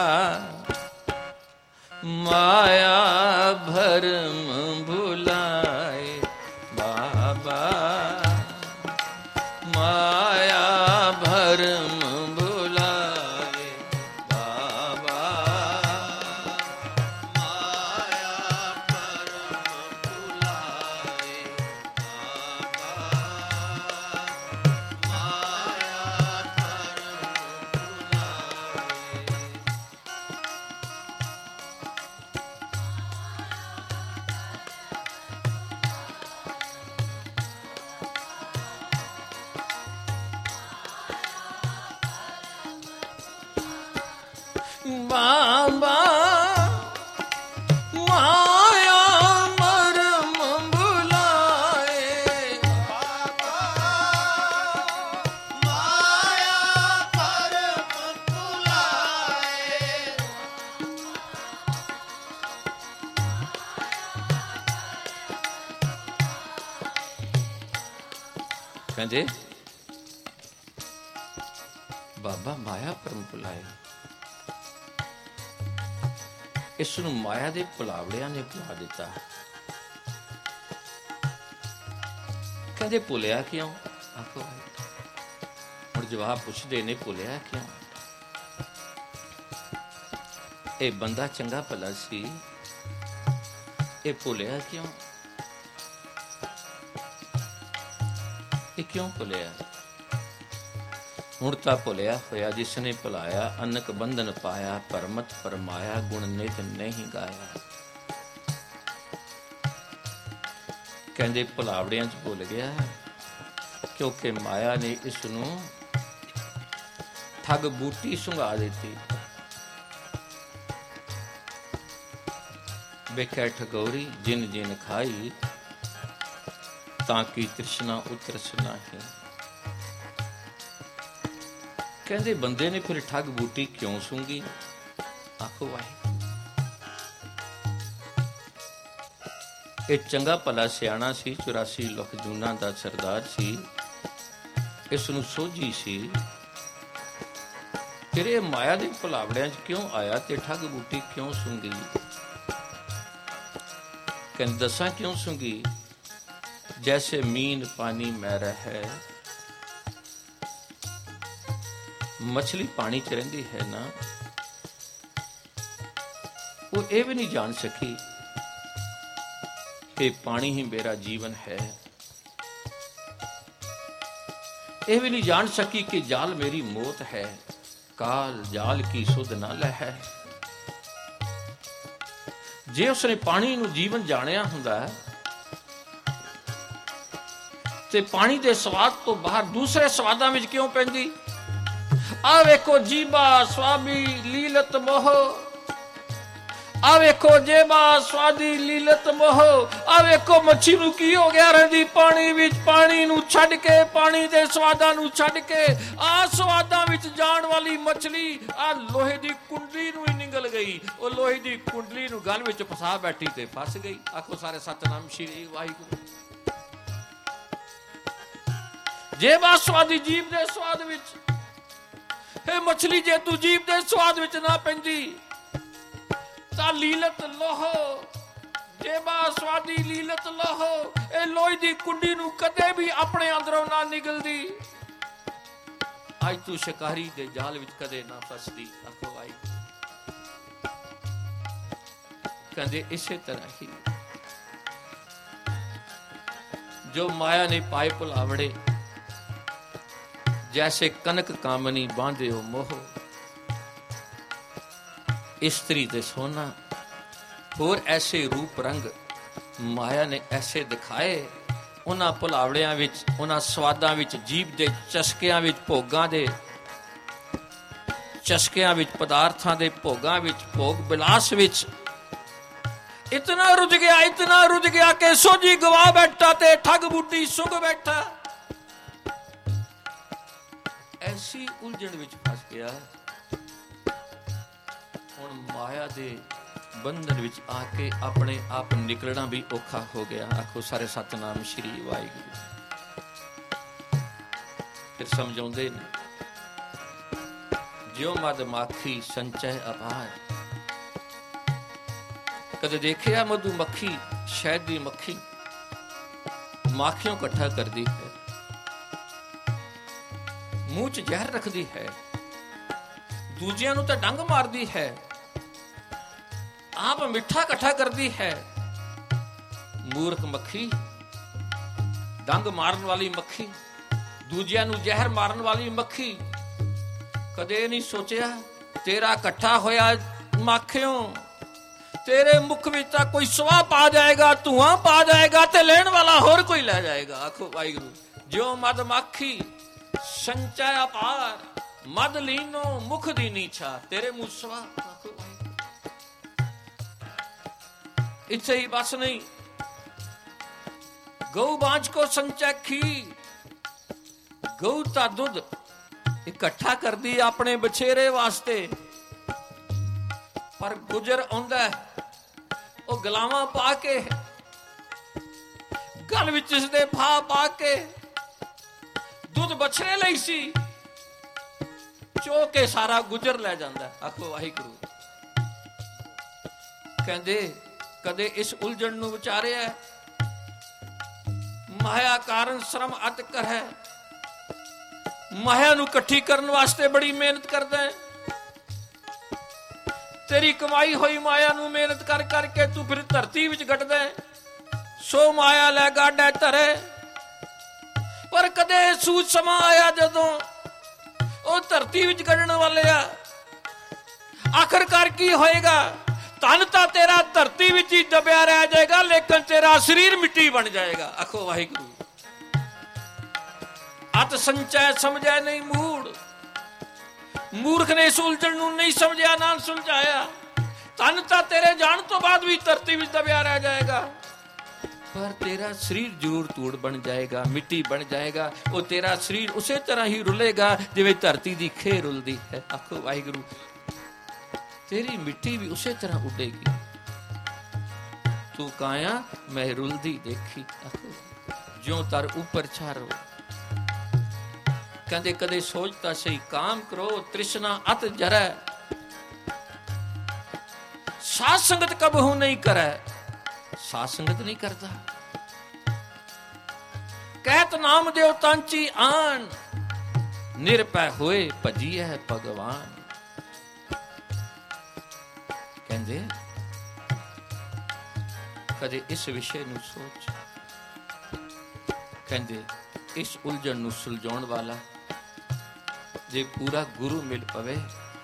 ਮਾਇਆ ਭਰਮ ਭੁਲਾਏ, ਬਾਬਾ ਮਾਇਆ ਭਰਮ ਭੁਲਾਏ, ਬਾਬਾ ਮਾਇਆ ਭਰਮ ਭੁਲਾਏ, ਬਾਬਾ ਮਾਇਆ ਭਰਮ ਭੁਲਾਏ। बाबा माया मरम बुलाए, माया मरम बुलाए। कहते बाबा माया परम भुलाए, इस नूं माया दे भुलावड़ियां ने भुला दिता। कहते भुलिया क्यों? आखो हुण जवाब पुछदे ने भुलिया क्यों? ये बंदा चंगा भला सी, ये भुलिया क्यों? ये क्यों भुलिया? हुण तां भुलिया होया जिसने भुलाया, अनक बंधन पाया, परमत परमाया, गुण नित नहीं गाया। कहंदे भुलावड़ियां च भुल गया, क्योंकि माया ने इसनूं ठग बूटी सुंघा दिती। वेख्या ठगौरी जिन जिन खाई, ताकि तृष्णा उतरस नाही। कहते बंदे ने फिर ठग बूटी क्यों सूंघी? आखो वाहे ਇਹ ਚੰਗਾ ਭਲਾ ਸਿਆਣਾ ਸੀ, 84 ਲੱਖ ਜੂਨਾਂ ਦਾ ਸਰਦਾਰ ਸੀ। ਇਸ ਨੂੰ ਸੋਝੀ ਸੀ ਤੇਰੇ ਮਾਇਆ ਦੇ ਭੁਲਾਵੜਿਆਂ 'ਚ ਕਿਉਂ ਆਇਆ ਤੇ ਠੱਗ ਬੂਟੀ ਕਿਉਂ ਸੁੰਗੀ? ਕਹਿੰਦੇ ਦੱਸਾਂ ਕਿਉਂ ਸੁੰਗੀ? जैसे मीन पानी में रहे, मछली पानी च रहिंदी है ना, वो ये भी नहीं जान सकी कि पानी ही मेरा जीवन है। ये भी नहीं जान सकी कि जाल मेरी मौत है, काल जाल की सुध ना लहै। जे उसने पानी नूं जीवन जानिया हुंदा ते पानी दे स्वाद तो बाहर दूसरे स्वादां विच क्यों पैंदी? आ वेखो जीबा स्वामी लीलत मोह, आ वेखो जेबा स्वादी लीलत मोह। आ वेखो मच्छी नूं की हो गया रहिंदी पानी विच, पानी नूं छड्ड के, पानी दे स्वादां नूं छड्ड के आ स्वादां विच जाण वाली मछली आ लोहे दी कुंडली नूं ही निगल गई। ओ लोहे दी कुंडली नूं गल विच फसा बैठी ते फस गई। आखो सारे सतनाम श्री वाहिगुरू। जे स्वादी जीव दे स्वाद विच, हे मछली जे तू जीव दे स्वाद विच ना पैंदी ता लीलत लोहो, जे स्वादी लीलत लोहो, ए लोही दी कुंडी नूं कदे भी अपने अंदरों ना निकलदी। आज तू शिकारी दे जाल विच कदे ना फसदी। आखो आई कहंदे इसे तरह ही जो माया ने पाए भुलावड़े, जैसे कनक कामनी बांधे हो मोह, स्त्री ते सोना होर ऐसे रूप रंग माया ने ऐसे दिखाए। उन्हां भुलावड़ियां विच, उन्हां स्वादां विच, जीव दे चस्कियां विच, भोगां दे चस्कियां विच, पदार्थां दे भोगां विच, भोग बिलास विच इतना रुझ गया कि सोझी गवा बैठा ते ठग बूटी सुंघ बैठा। ऐसी उलझन विच फस गया, हुण माया दे बंधन विच आके अपने आप निकलना भी औखा हो गया। आखो सारे सतनाम श्री वाहिगुरू। फिर समझाउंदे ने ज्यों मधुमक्खी संचय अपार। कदे देखिया मधुमक्खी, शहद दी मक्खी माखियों इकट्ठा करदी है, मूंह च जहर रखदी है, दूजियां नूं तां डंग मारदी है, आप मिठा इकट्ठा करदी है। मूर्ख मक्खी, डंग मारन वाली मक्खी, दूजियां नूं जहर मारन वाली मक्खी, कदे नहीं सोचिया तेरा इकट्ठा होया माखियों तेरे मुख विच तां कोई सुआ पा जाएगा, धुआं पा जाएगा ते लेण वाला होर कोई लै जाएगा। आखो वाहिगुरू। ज्यों मधुमक्खी संचय अपार, ਮਦ ਲੀਨੋ ਮੁਖ ਦੀ ਨੀਛਾ, ਤੇਰੇ ਮੂਸਵਾ। ਇੱਥੇ ਹੀ ਬਸ ਨਹੀਂ, ਗਊ ਬਾਂਝ ਕੋ ਸੰਚੈਖੀ, ਗਊ ਤਾਂ ਦੁੱਧ ਇਕੱਠਾ ਕਰਦੀ ਆਪਣੇ ਬਛੇਰੇ ਵਾਸਤੇ, ਪਰ ਗੁਜਰ ਆਉਂਦਾ ਉਹ ਗਲਾਵਾਂ ਪਾ ਕੇ, ਗਲ ਵਿੱਚ ਇਸਦੇ ਫਾ ਪਾ ਕੇ, ਦੁੱਧ ਬਛੜੇ ਲਈ ਸੀ, ਚੋ ਕੇ ਸਾਰਾ ਗੁਜਰ ਲੈ ਜਾਂਦਾ। ਆਖੋ ਵਾਹਿਗੁਰੂ। ਕਹਿੰਦੇ ਕਦੇ ਇਸ ਉਲਝਣ ਨੂੰ ਵਿਚਾਰਿਆ, ਮਾਇਆ ਕਾਰਨ ਸ਼ਰਮ ਅਤ ਕਰੈ, ਮਾਇਆ ਨੂੰ ਇਕੱਠੀ ਕਰਨ ਵਾਸਤੇ ਬੜੀ ਮਿਹਨਤ ਕਰਦਾ ਹੈ। ਤੇਰੀ ਕਮਾਈ ਹੋਈ ਮਾਇਆ ਨੂੰ ਮਿਹਨਤ ਕਰ ਕਰਕੇ ਤੂੰ ਫਿਰ ਧਰਤੀ ਵਿੱਚ ਗੱਡਦਾ ਹੈ, ਸੋ ਮਾਇਆ ਲੈ ਗਾਡਾ ਧਰੇ। ਪਰ ਕਦੇ ਸੂਝ ਸਮਾਂ ਆਇਆ ਜਦੋਂ ਉਹ ਧਰਤੀ ਵਿੱਚ ਗੱਡਣ ਵਾਲੇ ਆ, ਆਖਰਕਾਰ ਕੀ ਹੋਏਗਾ? ਧਨ ਤਾਂ ਤੇਰਾ ਧਰਤੀ ਵਿੱਚ ਹੀ ਦਬਿਆ ਰਹਿ ਜਾਏਗਾ, ਲੇਕਿਨ ਤੇਰਾ ਸਰੀਰ ਮਿੱਟੀ ਬਣ ਜਾਏਗਾ। ਆਖੋ ਵਾਹਿਗੁਰੂ। ਅਤ ਸੰਚੈ ਸਮਝੈ ਨਹੀਂ ਮੂੜ, ਮੂਰਖ ਨੇ ਇਸ ਉਲਝਣ ਨੂੰ ਨਹੀਂ ਸਮਝਿਆ, ਨਾ ਸੁਲਝਾਇਆ। ਧਨ ਤਾਂ ਤੇਰੇ ਜਾਣ ਤੋਂ ਬਾਅਦ ਵੀ ਧਰਤੀ ਵਿੱਚ ਦਬਿਆ ਰਹਿ ਜਾਏਗਾ, ਪਰ ਤੇਰਾ ਸਰੀਰ ਜ਼ਰੂਰ ਧੂੜ ਬਣ ਜਾਏਗਾ, ਮਿੱਟੀ ਬਣ ਜਾਏਗਾ। ਉਹ ਤੇਰਾ ਸਰੀਰ ਉਸੇ ਤਰ੍ਹਾਂ ਹੀ ਰੁਲੇਗਾ ਜਿਵੇਂ ਧਰਤੀ ਦੀ ਖੇ ਰੁਲਦੀ ਹੈ। ਆਖੋ ਵਾਹਿਗੁਰੂ। ਤੇਰੀ ਮਿੱਟੀ ਵੀ ਉਸੇ ਤਰ੍ਹਾਂ ਉੱਡੇਗੀ। ਤੂੰ ਕਾਇਆ ਮੈਂ ਰੁਲਦੀ ਦੇਖੀ, ਆਖੋ ਜਿਉਂ ਤਰ ਉੱਪਰ ਛਾਰੋ। ਕਹਿੰਦੇ ਕਦੇ ਸੋਚਤਾ ਸਹੀ ਕਾਮ ਕਰੋ, ਤ੍ਰਿਸ਼ਨਾ ਅਤ ਜਰੈ, ਸਾਧ ਸੰਗਤ ਕਬਹੂ ਨਹੀਂ ਕਰੈ। ਸਾਧ ਸੰਗਤ ਨਹੀਂ ਕਰਦਾ। ਕਹਿਤ ਨਾਮ ਦਿਓ ਤਾਂਚੀ ਆਨ, ਨਿਰਭੈ ਹੋਏ ਭਜੀਐ ਭਗਵਾਨ। ਕਹਿੰਦੇ ਕਦੇ ਇਸ ਵਿਸ਼ੇ ਨੂੰ ਸੋਚ। ਕਹਿੰਦੇ ਇਸ ਉਲਝਣ ਨੂੰ ਸੁਲਝਾਉਣ ਵਾਲਾ ਜੇ ਪੂਰਾ ਗੁਰੂ ਮਿਲ ਪਵੇ,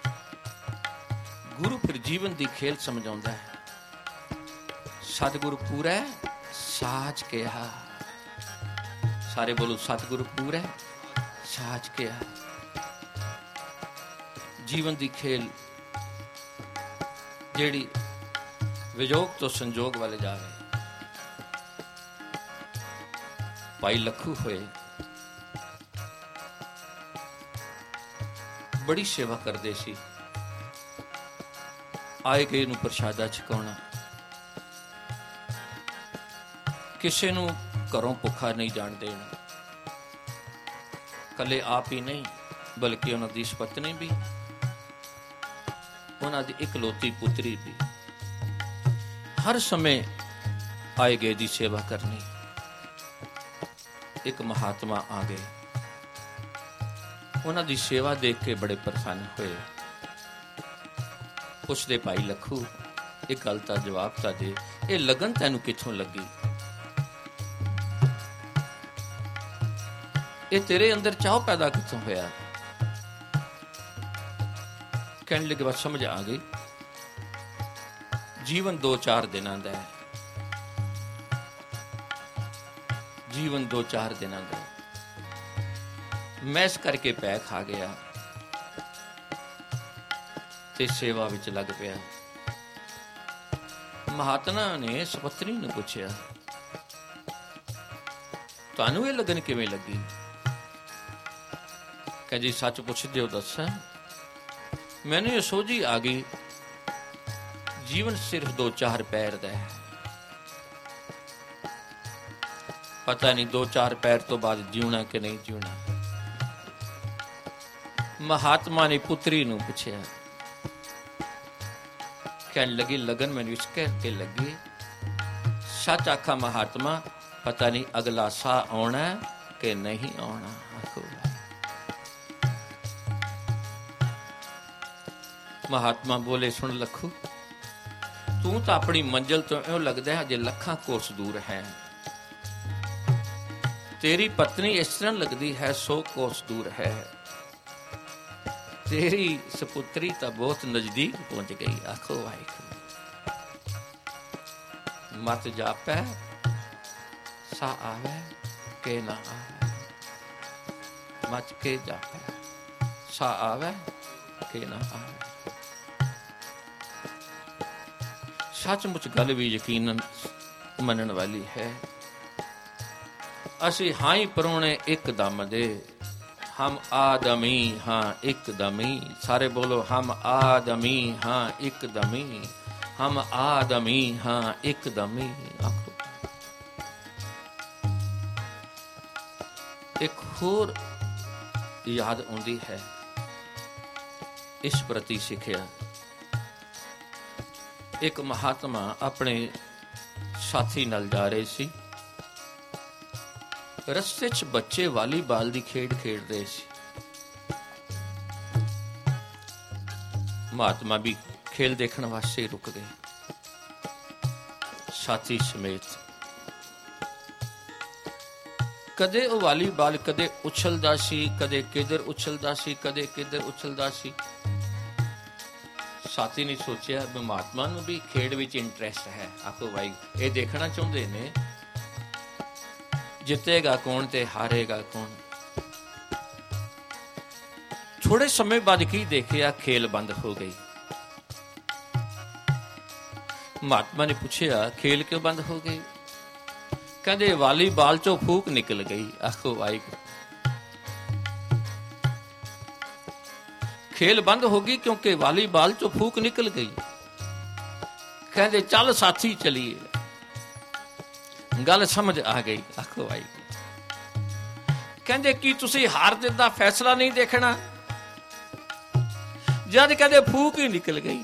ਗੁਰੂ ਫਿਰ ਜੀਵਨ ਦੀ ਖੇਲ ਸਮਝਾਉਂਦਾ ਹੈ। ਸਤਿਗੁਰੂ ਪੂਰਾ ਸਾਚ ਕਿਹਾ। ਸਾਰੇ ਬੋਲੋ ਸਤਿਗੁਰੂ ਪੂਰਾ ਸਾਚ ਕਿਹਾ। ਜੀਵਨ ਦੀ ਖੇਲ ਜਿਹੜੀ ਵਿਜੋਗ ਤੋਂ ਸੰਜੋਗ ਵਾਲੇ ਜਾਵੇ। ਭਾਈ ਲੱਖੂ ਹੋਏ ਬੜੀ ਸੇਵਾ ਕਰਦੇ ਸੀ। ਆਏ ਗਏ ਨੂੰ ਪ੍ਰਸ਼ਾਦਾ ਛਕਾਉਣਾ, ਕਿਸੇ ਨੂੰ ਘਰੋਂ ਭੁੱਖਾ ਨਹੀਂ ਜਾਣ ਦੇਣਾ। ਕੱਲੇ ਆਪ ਹੀ ਨਹੀਂ ਬਲਕਿ ਉਹਨਾਂ ਦੀ ਪਤਨੀ ਵੀ, ਉਹਨਾਂ ਦੀ ਇਕਲੌਤੀ ਪੁੱਤਰੀ ਵੀ, ਹਰ ਸਮੇਂ ਆਏ ਗਏ ਦੀ ਸੇਵਾ ਕਰਨੀ। ਇੱਕ ਮਹਾਤਮਾ ਆ ਗਏ, ਉਹਨਾਂ ਦੀ ਸੇਵਾ ਦੇਖ ਕੇ ਬੜੇ ਪ੍ਰਸੰਨ ਹੋਏ। ਪੁੱਛਦੇ ਭਾਈ ਲੱਖੂ ਇਹ ਗੱਲ ਦਾ ਜਵਾਬ ਤਾਂ ਦੇ, ਇਹ ਲਗਨ ਤੈਨੂੰ ਕਿੱਥੋਂ ਲੱਗੀ? ਇਹ ਤੇਰੇ ਅੰਦਰ ਚਾਹ ਪੈਦਾ ਕਿੱਥੋਂ ਹੋਇਆ? ਕਹਿਣ ਲੱਗੇ ਬਸ ਸਮਝ ਆ ਗਈ, ਜੀਵਨ 2-4 ਦਿਨਾਂ ਦਾ ਹੈ। ਜੀਵਨ 2-4 ਦਿਨਾਂ ਦਾ ਮੈਂ ਇਸ ਕਰਕੇ ਪੈ ਖਾ ਗਿਆ ਤੇ ਸੇਵਾ ਵਿੱਚ ਲੱਗ ਪਿਆ। ਮਹਾਤਮਾ ਨੇ ਸੁਪਤਨੀ ਨੂੰ ਪੁੱਛਿਆ, ਤੁਹਾਨੂੰ ਇਹ ਲਗਨ ਕਿਵੇਂ ਲੱਗੀ? ਕਹੇ ਜੀ ਸੱਚ ਪੁੱਛਦੇ ਹੋ ਦੱਸਾਂ? ਮੈਨੂੰ ਇਹ ਸੋਝੀ ਆ ਗਈ, ਜੀਵਨ ਸਿਰਫ 2-4 ਪੈਰ ਦਾ ਹੈ। ਪਤਾ ਨਹੀਂ 2-4 ਪੈਰ ਤੋਂ ਬਾਅਦ ਜਿਉਣਾ ਕਿ ਨਹੀਂ ਜਿਉਣਾ। ਮਹਾਤਮਾ ਨੇ ਪੁੱਤਰੀ ਨੂੰ ਪੁੱਛਿਆ, ਕਹਿਣ ਲੱਗੀ ਲਗਨ ਮੈਨੂੰ ਇਸ ਕਰਕੇ ਲੱਗੀ, ਸੱਚ ਆਖਾ ਮਹਾਤਮਾ ਪਤਾ ਨਹੀਂ ਅਗਲਾ ਸਾਹ ਆਉਣਾ ਕਿ ਨਹੀਂ ਆਉਣਾ। ਮਹਾਤਮਾ ਬੋਲੇ, ਸੁਣ ਲੱਖੂ, ਤੂੰ ਤਾਂ ਆਪਣੀ ਮੰਜ਼ਿਲ ਤੋਂ ਇਉਂ ਲੱਗਦਾ ਹੈ ਅਜੇ ਲੱਖਾਂ ਕੋਸ ਦੂਰ ਹੈ। ਤੇਰੀ ਪਤਨੀ ਇਸ ਤਰ੍ਹਾਂ ਲੱਗਦੀ ਹੈ 100 ਕੋਸ ਦੂਰ ਹੈ। ਤੇਰੀ ਸੁਪੁੱਤਰੀ ਤਾਂ ਬਹੁਤ ਨਜ਼ਦੀਕ ਪਹੁੰਚ ਗਈ। ਆਖੋ ਵਾਹਿਗੁਰੂ। ਮਤ ਜਾਪੈ ਸਾ ਆਵੇ ਕਿ ਨਾ ਆਵੇ, ਮਚ ਕੇ ਜਾਪੈ सा आवे कि ना आवे। सचमुच गल भी यकीनन मनन वाली है। असी हाँ ही परौने एकदम दे, हम आदमी हाँ एकदमी। सारे बोलो हम आदमी हाँ एकदमी, हम आदमी हाँ एकदमी। आखो एक होर याद आउंदी है इस प्रति सिखिया। एक महात्मा अपने साथी नाल जा रहे सी, रस्ते च बच्चे वालीबाल दी खेड खेड रहे सी। महात्मा भी खेल देखण वास्ते रुक गए साथी समेत। कदे वो वालीबाल कदे उछलदा सी, कदे किधर उछलदा सी, कदे किधर उछलदा सी। साथी ने सोचा भी महात्मा नूं भी खेड विच इंटरेस्ट है। आखो भाई ये देखना चाहते ने जितेगा कौन ते हारेगा कौन। थोड़े समय बाद की देखिया खेल बंद हो गई। महात्मा ने पूछा खेल क्यों बंद हो गई? कहते वालीबाल चो फूक निकल गई। आखो भाई खेल बंद हो गई क्योंकि वालीबाल चो फूक निकल गई। कहते चल साथी चलिए, गल समझ आ गई। आखो भाई कहते कि तुसी हार जित दा फैसला नहीं देखना, जद कहते फूक ही निकल गई।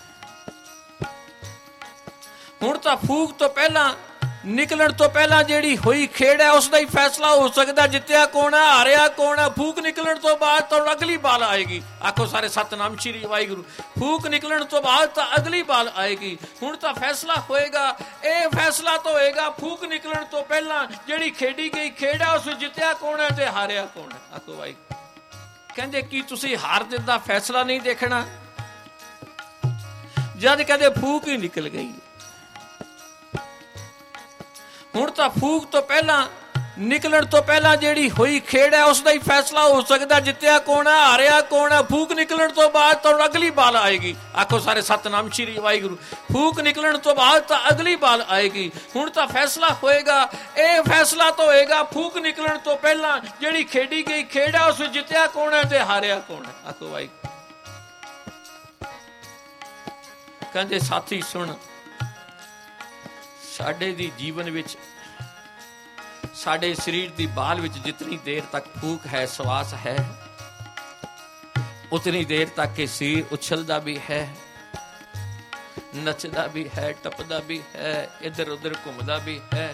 हुण तां फूक तो पहला निकलण तो पहला जिहड़ी होई खेड है उसदा ही फैसला हो सकदा जित्तिया कौन है हारिया कौन है। फूक निकलण तो बाद तो अगली बाल आएगी। आखो सारे सतनाम श्री वाहिगुरू। फूक निकलण तो बाद तो अगली बाल आएगी। हुण तां फैसला होएगा, ये फैसला तो होएगा फूक निकलण तो पहला जिहड़ी खेडी गई खेड है उस जित्तिया कौन है ते हारिया कौन है। आखो भाई कहंदे कि तुसी हार जित दा फैसला नहीं देखना, जद कहंदे फूक ही निकल गई। हुण तां फूक तो पहला निकलण तो पहला जिहड़ी होई खेड है उसदा ही फैसला हो सकदा जित्तिया कौन है हारिया कौन है। फूक निकलण तो बाद तो अगली बाल आएगी। आखो सारे सतनाम श्री वाहिगुरू। फूक निकलण तो बाद तो अगली बाल आएगी। हुण तां फैसला होएगा, ये फैसला तो होएगा फूक निकलण तो पहला जिहड़ी खेडी गई खेड है उस जित्तिया कौन है ते हारिया कौन है। आखो भाई कहंदे साथी सुन, साडे दी जीवन विच साडे शरीर दी बाल विच जितनी देर तक फूक है श्वास है उतनी देर तक के शरीर उछलदा भी है, नचदा भी है, टपदा भी है, इधर उधर घूमदा भी है।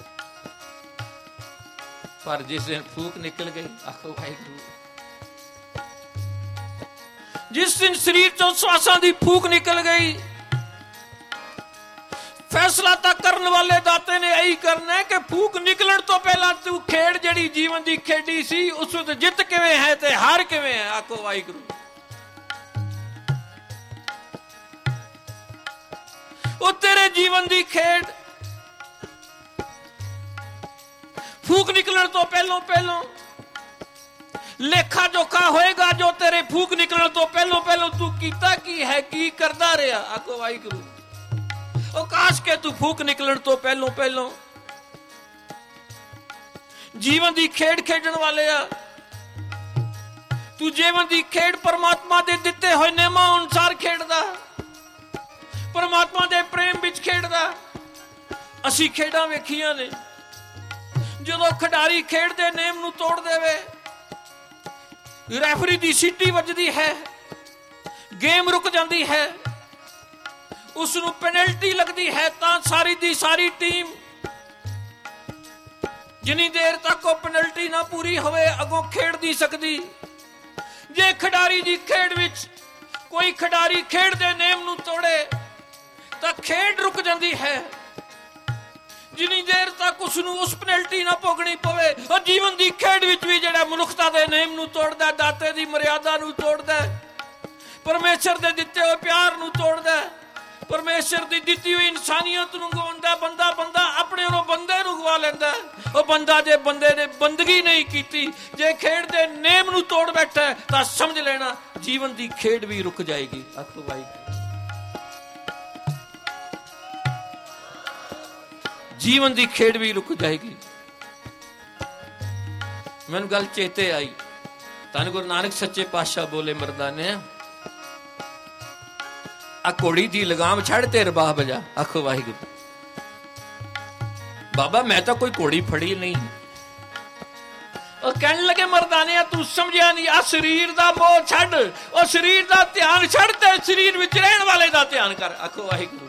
पर जिस दिन फूक निकल गई, आखो वाहिगुरू, जिस दिन शरीर चों श्वासां दी फूक निकल गई, फैसला तक करने वाले दाते ने यही करना है कि फूक निकलण तो पहला तू खेड जड़ी जीवन दी खेडी सी उस विच जित किवें है ते हार किवें है। आखो वाहिगुरू ओ तेरे जीवन दी खेड फूक निकलण तो पहलों लेखा जोखा होएगा जो तेरे फूक निकलण तो पहलों तू कीता की है, की करदा रहा। आखो वाहिगुरू ओ काश के तू फूक निकलण तो पहलों जीवन दी खेड खेडण वाले आ। तू जीवन दी खेड परमात्मा दे दिते होए नेमां अनुसार खेडदा, परमात्मा दे प्रेम विच खेडदा। असी खेडां वेखीਆਂ ने ਜਦੋਂ खिडारी खेड दे नेम नूं तोड़ देवे, रैफरी दी सीटी वजदी है, गेम रुक जाती है, उसनूं पेनल्टी लगती है, तां सारी दी सारी टीम जिन्नी देर तक वो पेनल्टी ना पूरी होवे अगों खेड नहीं सकती। जे खिडारी दी खेड विच कोई खिडारी खेड दे नेम नूं तोड़े तां खेड रुक जाती है, जिन्नी देर तक उसनूं उस पेनल्टी ना भोगनी पवे। और जीवन दी खेड विच भी जिहड़ा मनुखता दे नेम नूं तोड़दा, दाते दी मर्यादा नूं तोड़दा, परमेश्वर दे दिते होए प्यार नूं तोड़दा, परमेश्वर दी दित्ती हुई इंसानियत नूं गवांदा, बंदा अपने उन्हों बंदे नूं गवा ਲੈਂਦਾ। ਉਹ ਬੰਦਾ ਜੇ ਬੰਦੇ ਨੇ ਬੰਦਗੀ ਨਹੀਂ ਕੀਤੀ, ਜੇ ਖੇਡ ਦੇ ਨੇਮ ਨੂੰ ਤੋੜ ਬੈਠਾ ਤਾਂ ਸਮਝ ਲੈਣਾ ਜੀਵਨ ਦੀ ਖੇਡ ਵੀ ਰੁਕ ਜਾਏਗੀ। ਆਖੋ ਵਾਹਿਗੁਰੂ। ਜੀਵਨ ਦੀ ਖੇਡ ਵੀ ਰੁਕ ਜਾਏਗੀ। ਮੈਨੂੰ ਗੱਲ ਚੇਤੇ ਆਈ, ਧੰਨ ਗੁਰੂ ਨਾਨਕ ਸੱਚੇ ਪਾਤਸ਼ਾਹ ਬੋਲੇ ਮਰਦਾਨੇ, ਆ ਘੋੜੀ ਦੀ ਲਗਾਮ ਛੱਡ ਤੇ ਰਬਾਹ ਬਜਾ। ਆਖੋ ਵਾਹਿਗੁਰੂ। ਬਾਬਾ ਮੈਂ ਤਾਂ ਕੋਈ ਘੋੜੀ ਫੜੀ ਨਹੀਂ। ਉਹ ਕਹਿਣ ਲੱਗੇ ਮਰਦਾਨਿਆ ਤੂੰ ਸਮਝਿਆ ਨਹੀਂ, ਆ ਸਰੀਰ ਦਾ ਮੋਹ ਛੱਡ, ਉਹ ਸਰੀਰ ਦਾ ਧਿਆਨ ਛੱਡ ਤੇ ਸਰੀਰ ਵਿੱਚ ਰਹਿਣ ਵਾਲੇ ਦਾ ਧਿਆਨ ਕਰ। ਆਖੋ ਵਾਹਿਗੁਰੂ।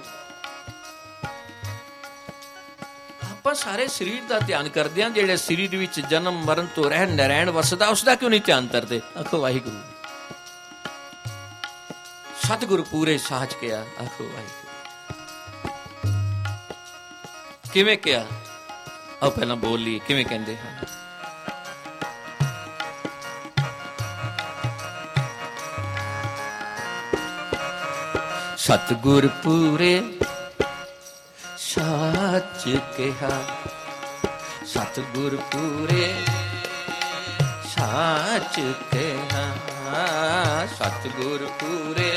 ਆਪਾਂ ਸਾਰੇ ਸਰੀਰ ਦਾ ਧਿਆਨ ਕਰਦੇ ਹਾਂ, ਜਿਹੜੇ ਸਰੀਰ ਵਿੱਚ ਜਨਮ ਮਰਨ ਤੋਂ ਰਹਿਣ ਨਰੈਣ ਵਸਦਾ ਉਸਦਾ ਕਿਉਂ ਨਹੀਂ ਧਿਆਨ ਕਰਦੇ। ਆਖੋ ਵਾਹਿਗੁਰੂ। ਸਤਿਗੁਰੂ ਪੂਰੇ ਸਾਚ ਕਿਹਾ। ਆਖੋ ਵਾਹਿਗੁਰੂ। ਕਿਵੇਂ ਕਿਹਾ ਆਓ ਪਹਿਲਾਂ ਬੋਲ ਲਈਏ ਕਿਵੇਂ ਕਹਿੰਦੇ ਹਨ। ਸਤਿਗੁਰ ਪੂਰੇ ਸਾਚ ਕਿਹਾ, ਸਤਿਗੁਰ ਪੂਰੇ ਸਾਚ ਕਿਹਾ, ਸਤਿਗੁਰ ਪੂਰੇ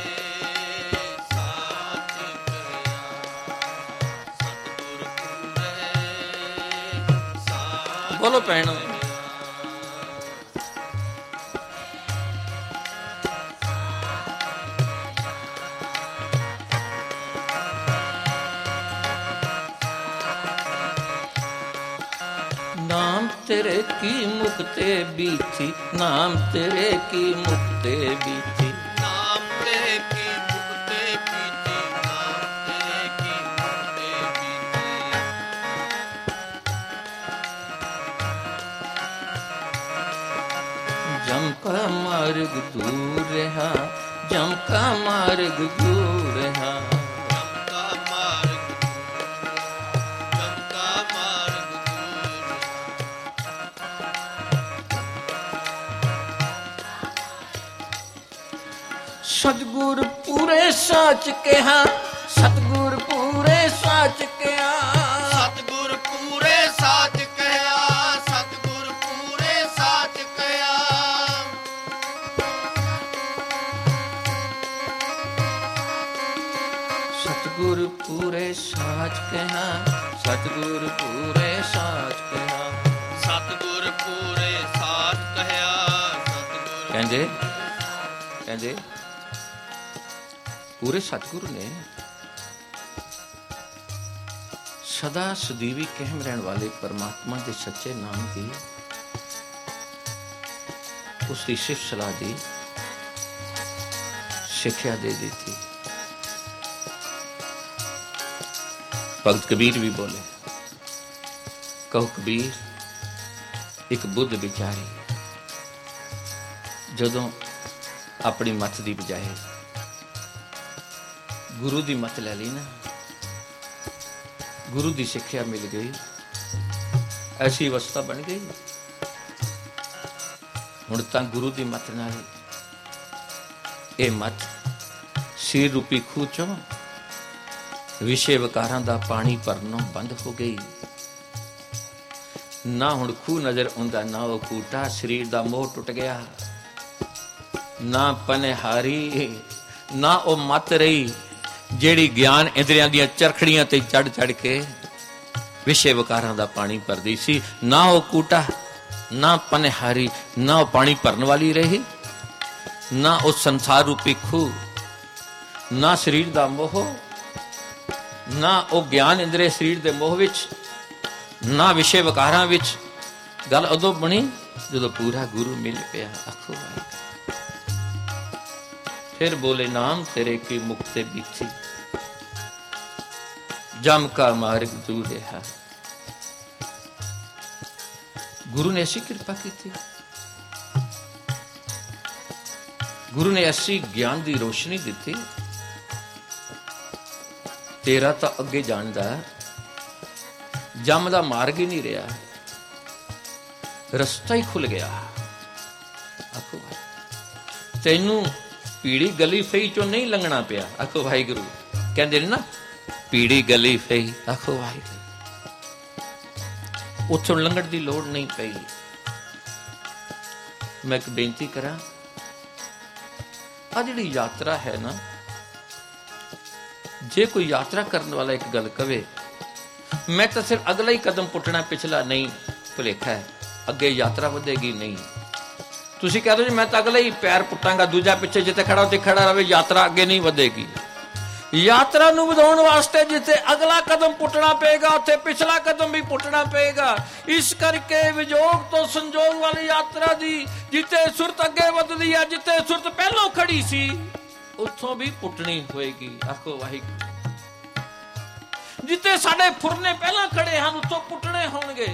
ਸਾਚ ਕਿਹਾ, ਸਤਿਗੁਰ ਪੂਰੇ ਸਾਚ। ਬੋਲੋ ਭੈਣੋ। नाम तेरे की मुक्ते बीती, नाम तेरे की मुक्ते बीती, नाम तेरे की मुक्ते बीती, नाम तेरे की मुक्ते बीती। जम का मार्ग दूर रहा, जम का मार्ग दूर रहा, सतगुर पूरे साच कहा, सतगुर पूरे साच कहा, सतगुर पूरे साच कहा, सतगुर पूरे साच कहा। सतगुर पूरे साच कहा, सतगुर पूरे साच कहा, सतगुर पूरे साच कहा, सतगुर। कहंदे पूरे सतगुरु ने सदा सदीवी कहम रहने वाले परमात्मा के सच्चे नाम की उसकी सिफ सलाह दी शिक्षा दे दी थी। भगत कबीर भी बोले, कहो कबीर एक बुद्ध विचारी जदों अपनी मत की बजाय गुरु की मत ले ली ना, गुरु की सिक्ख्या मिल गई, ऐसी अवस्था बन गई हुण तां गुरु की मत नाल ये मत सिर रूपी खूह चों विषय विकारां दा पानी भरनों बंद हो गई। ना हुण खूह नजर आउंदा, ना वो कूटा, शरीर दा मोह टुट गया, ना पनहारी ना वो मत रही ਜਿਹੜੀ ਗਿਆਨ ਇੰਦਰੀਆਂ ਦੀਆਂ ਚਰਖੜੀਆਂ ਤੇ ਚੜ ਚੜ ਕੇ ਵਿਸ਼ੇ ਵਿਕਾਰਾਂ ਦਾ ਪਾਣੀ ਭਰਦੀ ਸੀ। ਨਾ ਉਹ ਕੂਟਾ, ਨਾ ਪਨਹਾਰੀ, ਨਾ ਉਹ ਪਾਣੀ ਭਰਨ ਵਾਲੀ ਰਹੀ, ਨਾ ਉਹ ਸੰਸਾਰ ਰੂਪੀ ਖੂਹ, ਨਾ ਸਰੀਰ ਦਾ ਮੋਹ, ਨਾ ਉਹ ਗਿਆਨ ਇੰਦਰੀ ਸਰੀਰ ਦੇ ਮੋਹ ਵਿੱਚ, ਨਾ ਵਿਸ਼ੇ ਵਿਕਾਰਾਂ ਵਿੱਚ। ਗੱਲ ਉਦੋਂ ਬਣੀ ਜਦੋਂ ਪੂਰਾ ਗੁਰੂ ਮਿਲ ਪਿਆ। ਆਖੋ ਵਾਹਿਗੁਰੂ। फिर बोले नाम तेरे की मुक्ते बीती, जम का मार्ग दूर रहा। गुरु ने ऐसी कृपा की थी, गुरु ने ऐसी ज्ञान की रोशनी दी थी, तेरा तो अगे जानदा जम का मार्ग ही नहीं रहा, रस्ता ही खुल गया। आखो तैनू पीड़ी गली फई चो नहीं लंघना पिया। आखो वाहिगुरू। कहते ना पीड़ी गली फई। आखो वाहिगुरू। ਉੱਥੋਂ ਲੰਘਣ ਦੀ ਲੋੜ ਨਹੀਂ ਪਈ। ਮੈਂ ਇੱਕ ਬੇਨਤੀ ਕਰਾਂ, ਆ ਜਿਹੜੀ ਯਾਤਰਾ ਹੈ ਨਾ, ਜੇ ਕੋਈ ਯਾਤਰਾ ਕਰਨ ਵਾਲਾ ਇੱਕ ਗੱਲ ਕਵੇ ਮੈਂ ਤਾਂ ਸਿਰਫ ਅਗਲਾ ਹੀ ਕਦਮ ਪੁੱਟਣਾ, ਪਿਛਲਾ ਨਹੀਂ, ਭੁਲੇਖਾ ਹੈ, ਅੱਗੇ ਯਾਤਰਾ ਵਧੇਗੀ ਨਹੀਂ। ਤੁਸੀਂ ਕਹਿ ਦੋ ਜੀ ਮੈਂ ਤਾਂ ਅਗਲਾ ਹੀ ਪੈਰ ਪੁੱਟਾਂਗਾ, ਦੂਜਾ ਪਿੱਛੇ ਜਿੱਥੇ ਖੜਾ ਉੱਥੇ ਖੜਾ ਰਹੇ, ਯਾਤਰਾ ਅੱਗੇ ਨਹੀਂ ਵਧੇਗੀ। ਯਾਤਰਾ ਨੂੰ ਵਧਾਉਣ ਵਾਸਤੇ ਜਿੱਥੇ ਅਗਲਾ ਕਦਮ ਪੁੱਟਣਾ ਪਏਗਾ ਉੱਥੇ ਪਿਛਲਾ ਕਦਮ ਵੀ ਪੁੱਟਣਾ ਪਏਗਾ। ਇਸ ਕਰਕੇ ਵਿਜੋਗ ਤੋਂ ਸੰਜੋਗ ਵਾਲੀ ਯਾਤਰਾ ਦੀ ਜਿੱਥੇ ਸੁਰਤ ਅੱਗੇ ਵਧਦੀ ਹੈ, ਜਿੱਥੇ ਸੁਰਤ ਪਹਿਲਾਂ ਖੜੀ ਸੀ ਉੱਥੋਂ ਵੀ ਪੁੱਟਣੀ ਹੋਏਗੀ। ਆਖੋ ਵਾਹਿਗੁਰੂ। ਜਿੱਥੇ ਸਾਡੇ ਫੁਰਨੇ ਪਹਿਲਾਂ ਖੜੇ ਹਨ ਉੱਥੋਂ ਪੁੱਟਣੇ ਹੋਣਗੇ,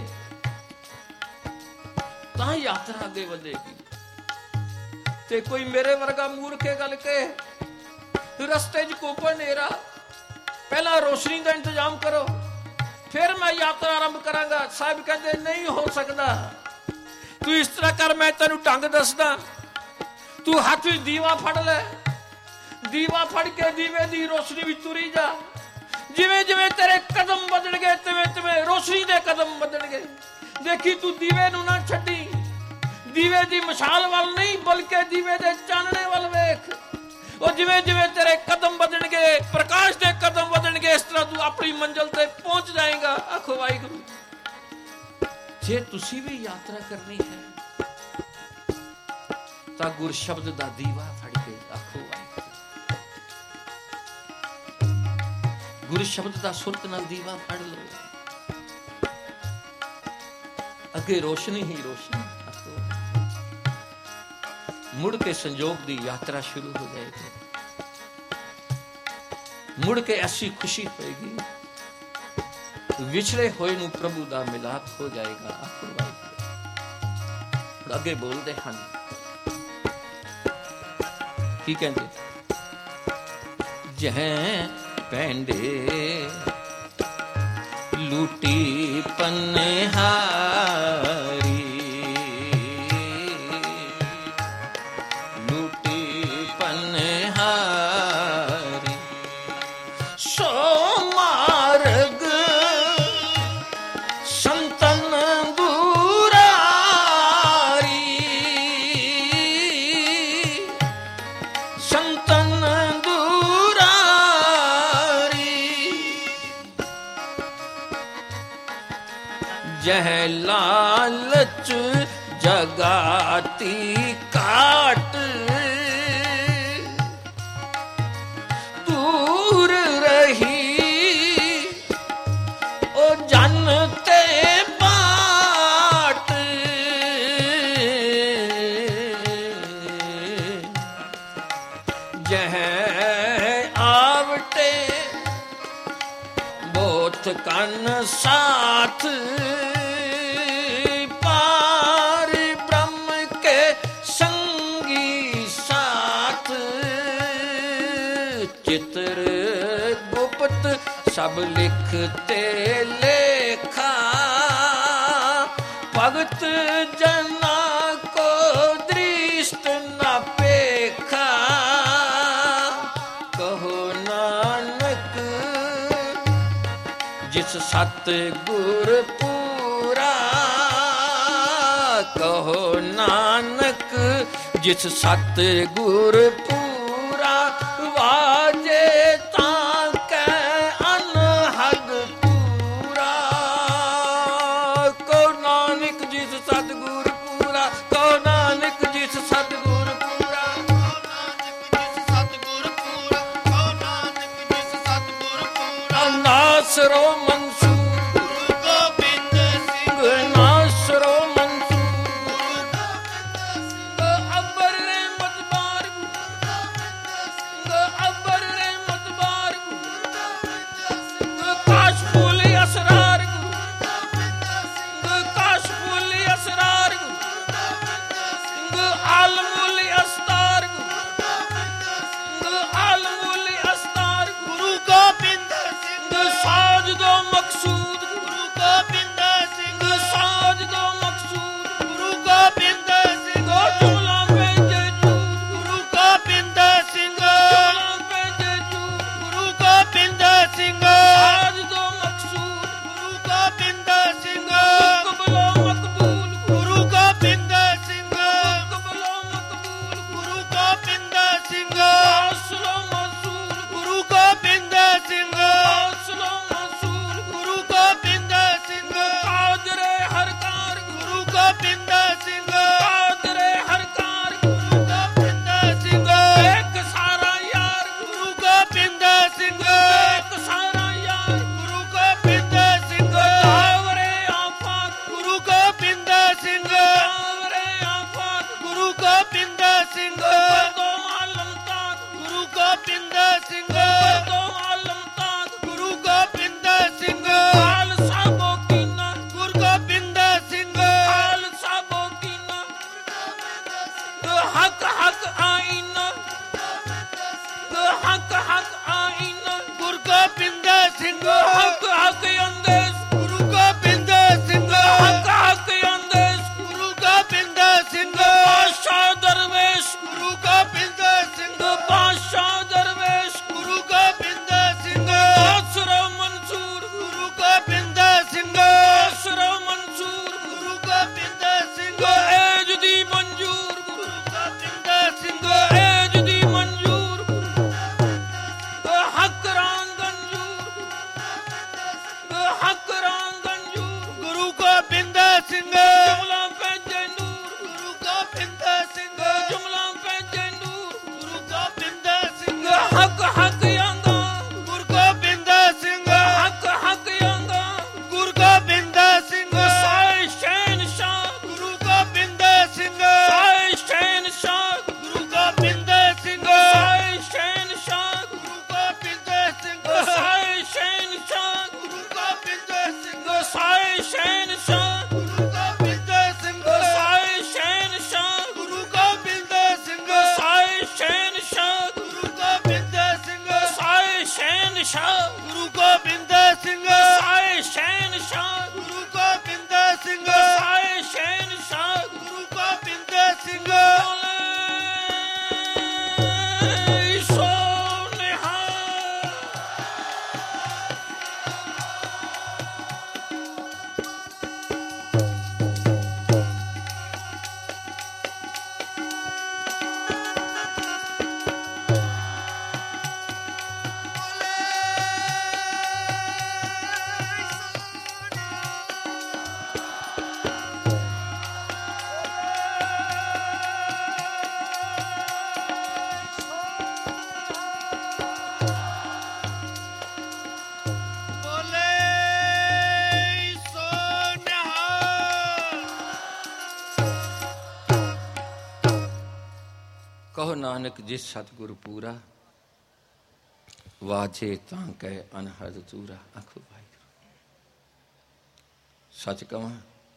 ਤਾਂ ਯਾਤਰਾ ਅੱਗੇ ਵਧੇਗੀ। ਤੇ ਕੋਈ ਮੇਰੇ ਵਰਗਾ ਮੂਰਖ ਇਹ ਗੱਲ ਕਹੇ ਰਸਤੇ 'ਚ ਕੋਪਾ ਹਨੇਰਾ, ਪਹਿਲਾਂ ਰੋਸ਼ਨੀ ਦਾ ਇੰਤਜ਼ਾਮ ਕਰੋ ਫਿਰ ਮੈਂ ਯਾਤਰਾ ਆਰੰਭ ਕਰਾਂਗਾ। ਸਾਹਿਬ ਕਹਿੰਦੇ ਨਹੀਂ ਹੋ ਸਕਦਾ। ਤੂੰ ਇਸ ਤਰ੍ਹਾਂ ਕਰ, ਮੈਂ ਤੈਨੂੰ ਢੰਗ ਦੱਸਦਾ। ਤੂੰ ਹੱਥ ਵਿੱਚ ਦੀਵਾ ਫੜ ਲੈ, ਦੀਵਾ ਫੜ ਕੇ ਦੀਵੇ ਦੀ ਰੋਸ਼ਨੀ ਵਿੱਚ ਤੁਰੀ ਜਾ। ਜਿਵੇਂ ਜਿਵੇਂ ਤੇਰੇ ਕਦਮ ਵਧਣਗੇ ਤਿਵੇਂ ਤਿਵੇਂ ਰੋਸ਼ਨੀ ਦੇ ਕਦਮ ਵਧਣਗੇ। ਦੇਖੀ ਤੂੰ ਦੀਵੇ ਨੂੰ ਨਾ ਛੱਡੀ, ਦੀਵੇ ਦੀ ਮਸ਼ਾਲ ਵੱਲ ਨਹੀਂ ਬਲਕਿ ਦੀਵੇ ਦੇ ਚਾਨਣੇ ਵੱਲ ਵੇਖ। ਉਹ ਜਿਵੇਂ ਜਿਵੇਂ ਤੇਰੇ ਕਦਮ ਵਧਣਗੇ, ਪ੍ਰਕਾਸ਼ ਦੇ ਕਦਮ ਵਧਣਗੇ, ਇਸ ਤਰ੍ਹਾਂ ਤੂੰ ਆਪਣੀ ਮੰਜ਼ਿਲ ਤੇ ਪਹੁੰਚ ਜਾਏਗਾ। ਆਖੋ ਵਾਹਿਗੁਰੂ। ਜੇ ਤੁਸੀਂ ਵੀ ਯਾਤਰਾ ਕਰਨੀ ਹੈ ਤਾਂ ਗੁਰ ਸ਼ਬਦ ਦਾ ਦੀਵਾ ਫੜ ਕੇ ਆਖੋ ਵਾਹਿਗੁਰੂ। ਗੁਰ ਸ਼ਬਦ ਦਾ ਸੁਰਤ ਨਾਲ ਦੀਵਾ ਫੜ ਲਓ, ਅੱਗੇ ਰੋਸ਼ਨੀ ਹੀ ਰੋਸ਼ਨੀ। ਮੁੜ ਕੇ ਸੰਜੋਗ ਦੀ ਯਾਤਰਾ ਸ਼ੁਰੂ ਹੋ ਜਾਏਗੀ। ਮੁੜ ਕੇ ਐਸੀ ਖੁਸ਼ੀ ਹੋਏਗੀ, ਵਿਛੜੇ ਹੋਏ ਨੂੰ ਪ੍ਰਭੂ ਦਾ ਮਿਲਾਪ ਹੋ ਜਾਏਗਾ। ਆਖੋ ਵਾਹਿਗੁਰੂ। ਅੱਗੇ ਬੋਲਦੇ ਹਨ, ਕੀ ਕਹਿੰਦੇ? ਜਹ ਪੈਂਡੇ ਲੂਟੀ ਪਨਹਾਰੀ, जह लालच जगाती काट, दूर रही ओ जनते बाट। जह आवटे बोथ कन साथ, चित्र गुप्त सब लिखते लेखा, भगत जना को दृष्ट न पेखा। कहो नानक जिस सतगुर पूरा, कहो नानक जिस सतगुर पूरा, वाजे ताके अनहद पूरा। को नानक जिस सतगुर पूरा, को नानक जिस सतगुर पूरा, को नानक जिस सतगुर पूरा। नासरो मंसूर गोबिंद सिंह, नासरो मंसूर, गोबिंद सिंह। अकबर रहमत बार ਸਿੰਘ ਜੁਮਲਾ ਭੇਜੇ ਨੂਰ ਗੁਰੂ ਗੋਬਿੰਦ ਸਿੰਘ ਜੁਮਲਾ ਭੇਜੇ ਨੂਰ ਗੁਰੂ ਗੋਬਿੰਦ ਸਿੰਘ ਹੱਕ ਹੱਕ ਆਂਦਾ ਗੁਰੂ ਗੋਬਿੰਦ ਸਿੰਘ ਹੱਕ ਹੱਕ ਆਂਦਾ ਗੁਰੂ ਗੋਬਿੰਦ ਸਿੰਘ ਸਾਈ ਸ਼ਹਿਨਸ਼ਾਹ ਗੁਰੂ ਗੋਬਿੰਦ ਸਿੰਘ ਸਾਈ ਸ਼ਹਿਨਸ਼ਾਹ ਗੁਰੂ ਗੋਬਿੰਦ ਸਿੰਘ ਸਾਈ ਸ਼ਹਿਨਸ਼ਾਹ ਗੁਰੂ ਗੋਬਿੰਦ ਸਿੰਘ ਸਾਈ ਸ਼ਹਿਨਸ਼ਾਹ ਗੁਰੂ ਗੋਬਿੰਦ ਸਿੰਘ ਸਾਈ ਸ਼ਹਿਨਸ਼ਾਹ ਗੁਰੂ ਗੋਬਿੰਦ ਸਿੰਘ ਸਾਈ ਸ਼ਹਿਨਸ਼ਾਹ ਗੁਰੂ ਗੋਬਿੰਦ ਸਿੰਘ ਸਾਈ ਸ਼ਹਿਨਸ਼ਾਹ ਗੁਰੂ ਗੋਬਿੰਦ ਸਿੰਘ ਸਾਈ ਸ਼ਹਿਨਸ਼ਾਹ ਗੁਰੂ ਗੋਬਿੰਦ ਸਿੰਘ ਸਾਈ ਸ਼ਹਿਨਸ਼ਾਹ ਗੁਰੂ ਗੋਬਿੰਦ ਸਿੰਘ ਸਾਈ ਸ਼ਹਿਨਸ਼ਾਹ ਗੁਰੂ ਗੋਬਿੰਦ ਸਿੰਘ ਬੋਲੇ ਸੋ ਨਿਹਾਲ। ਬੋਲੇ ਸੋ ਨਿਹਾਲ। ਕਹੋ ਨਾਨਕ ਜਿਸ ਸਤਿਗੁਰ ਪੂਰਾ ਵਾਜੇ ਤਾਂ ਕਹਿ ਅਨਹਦ ਤੂਰਾ। ਆਖੋ ਵਾਹਿਗੁਰੂ। ਸੱਚ ਕਵਾਂ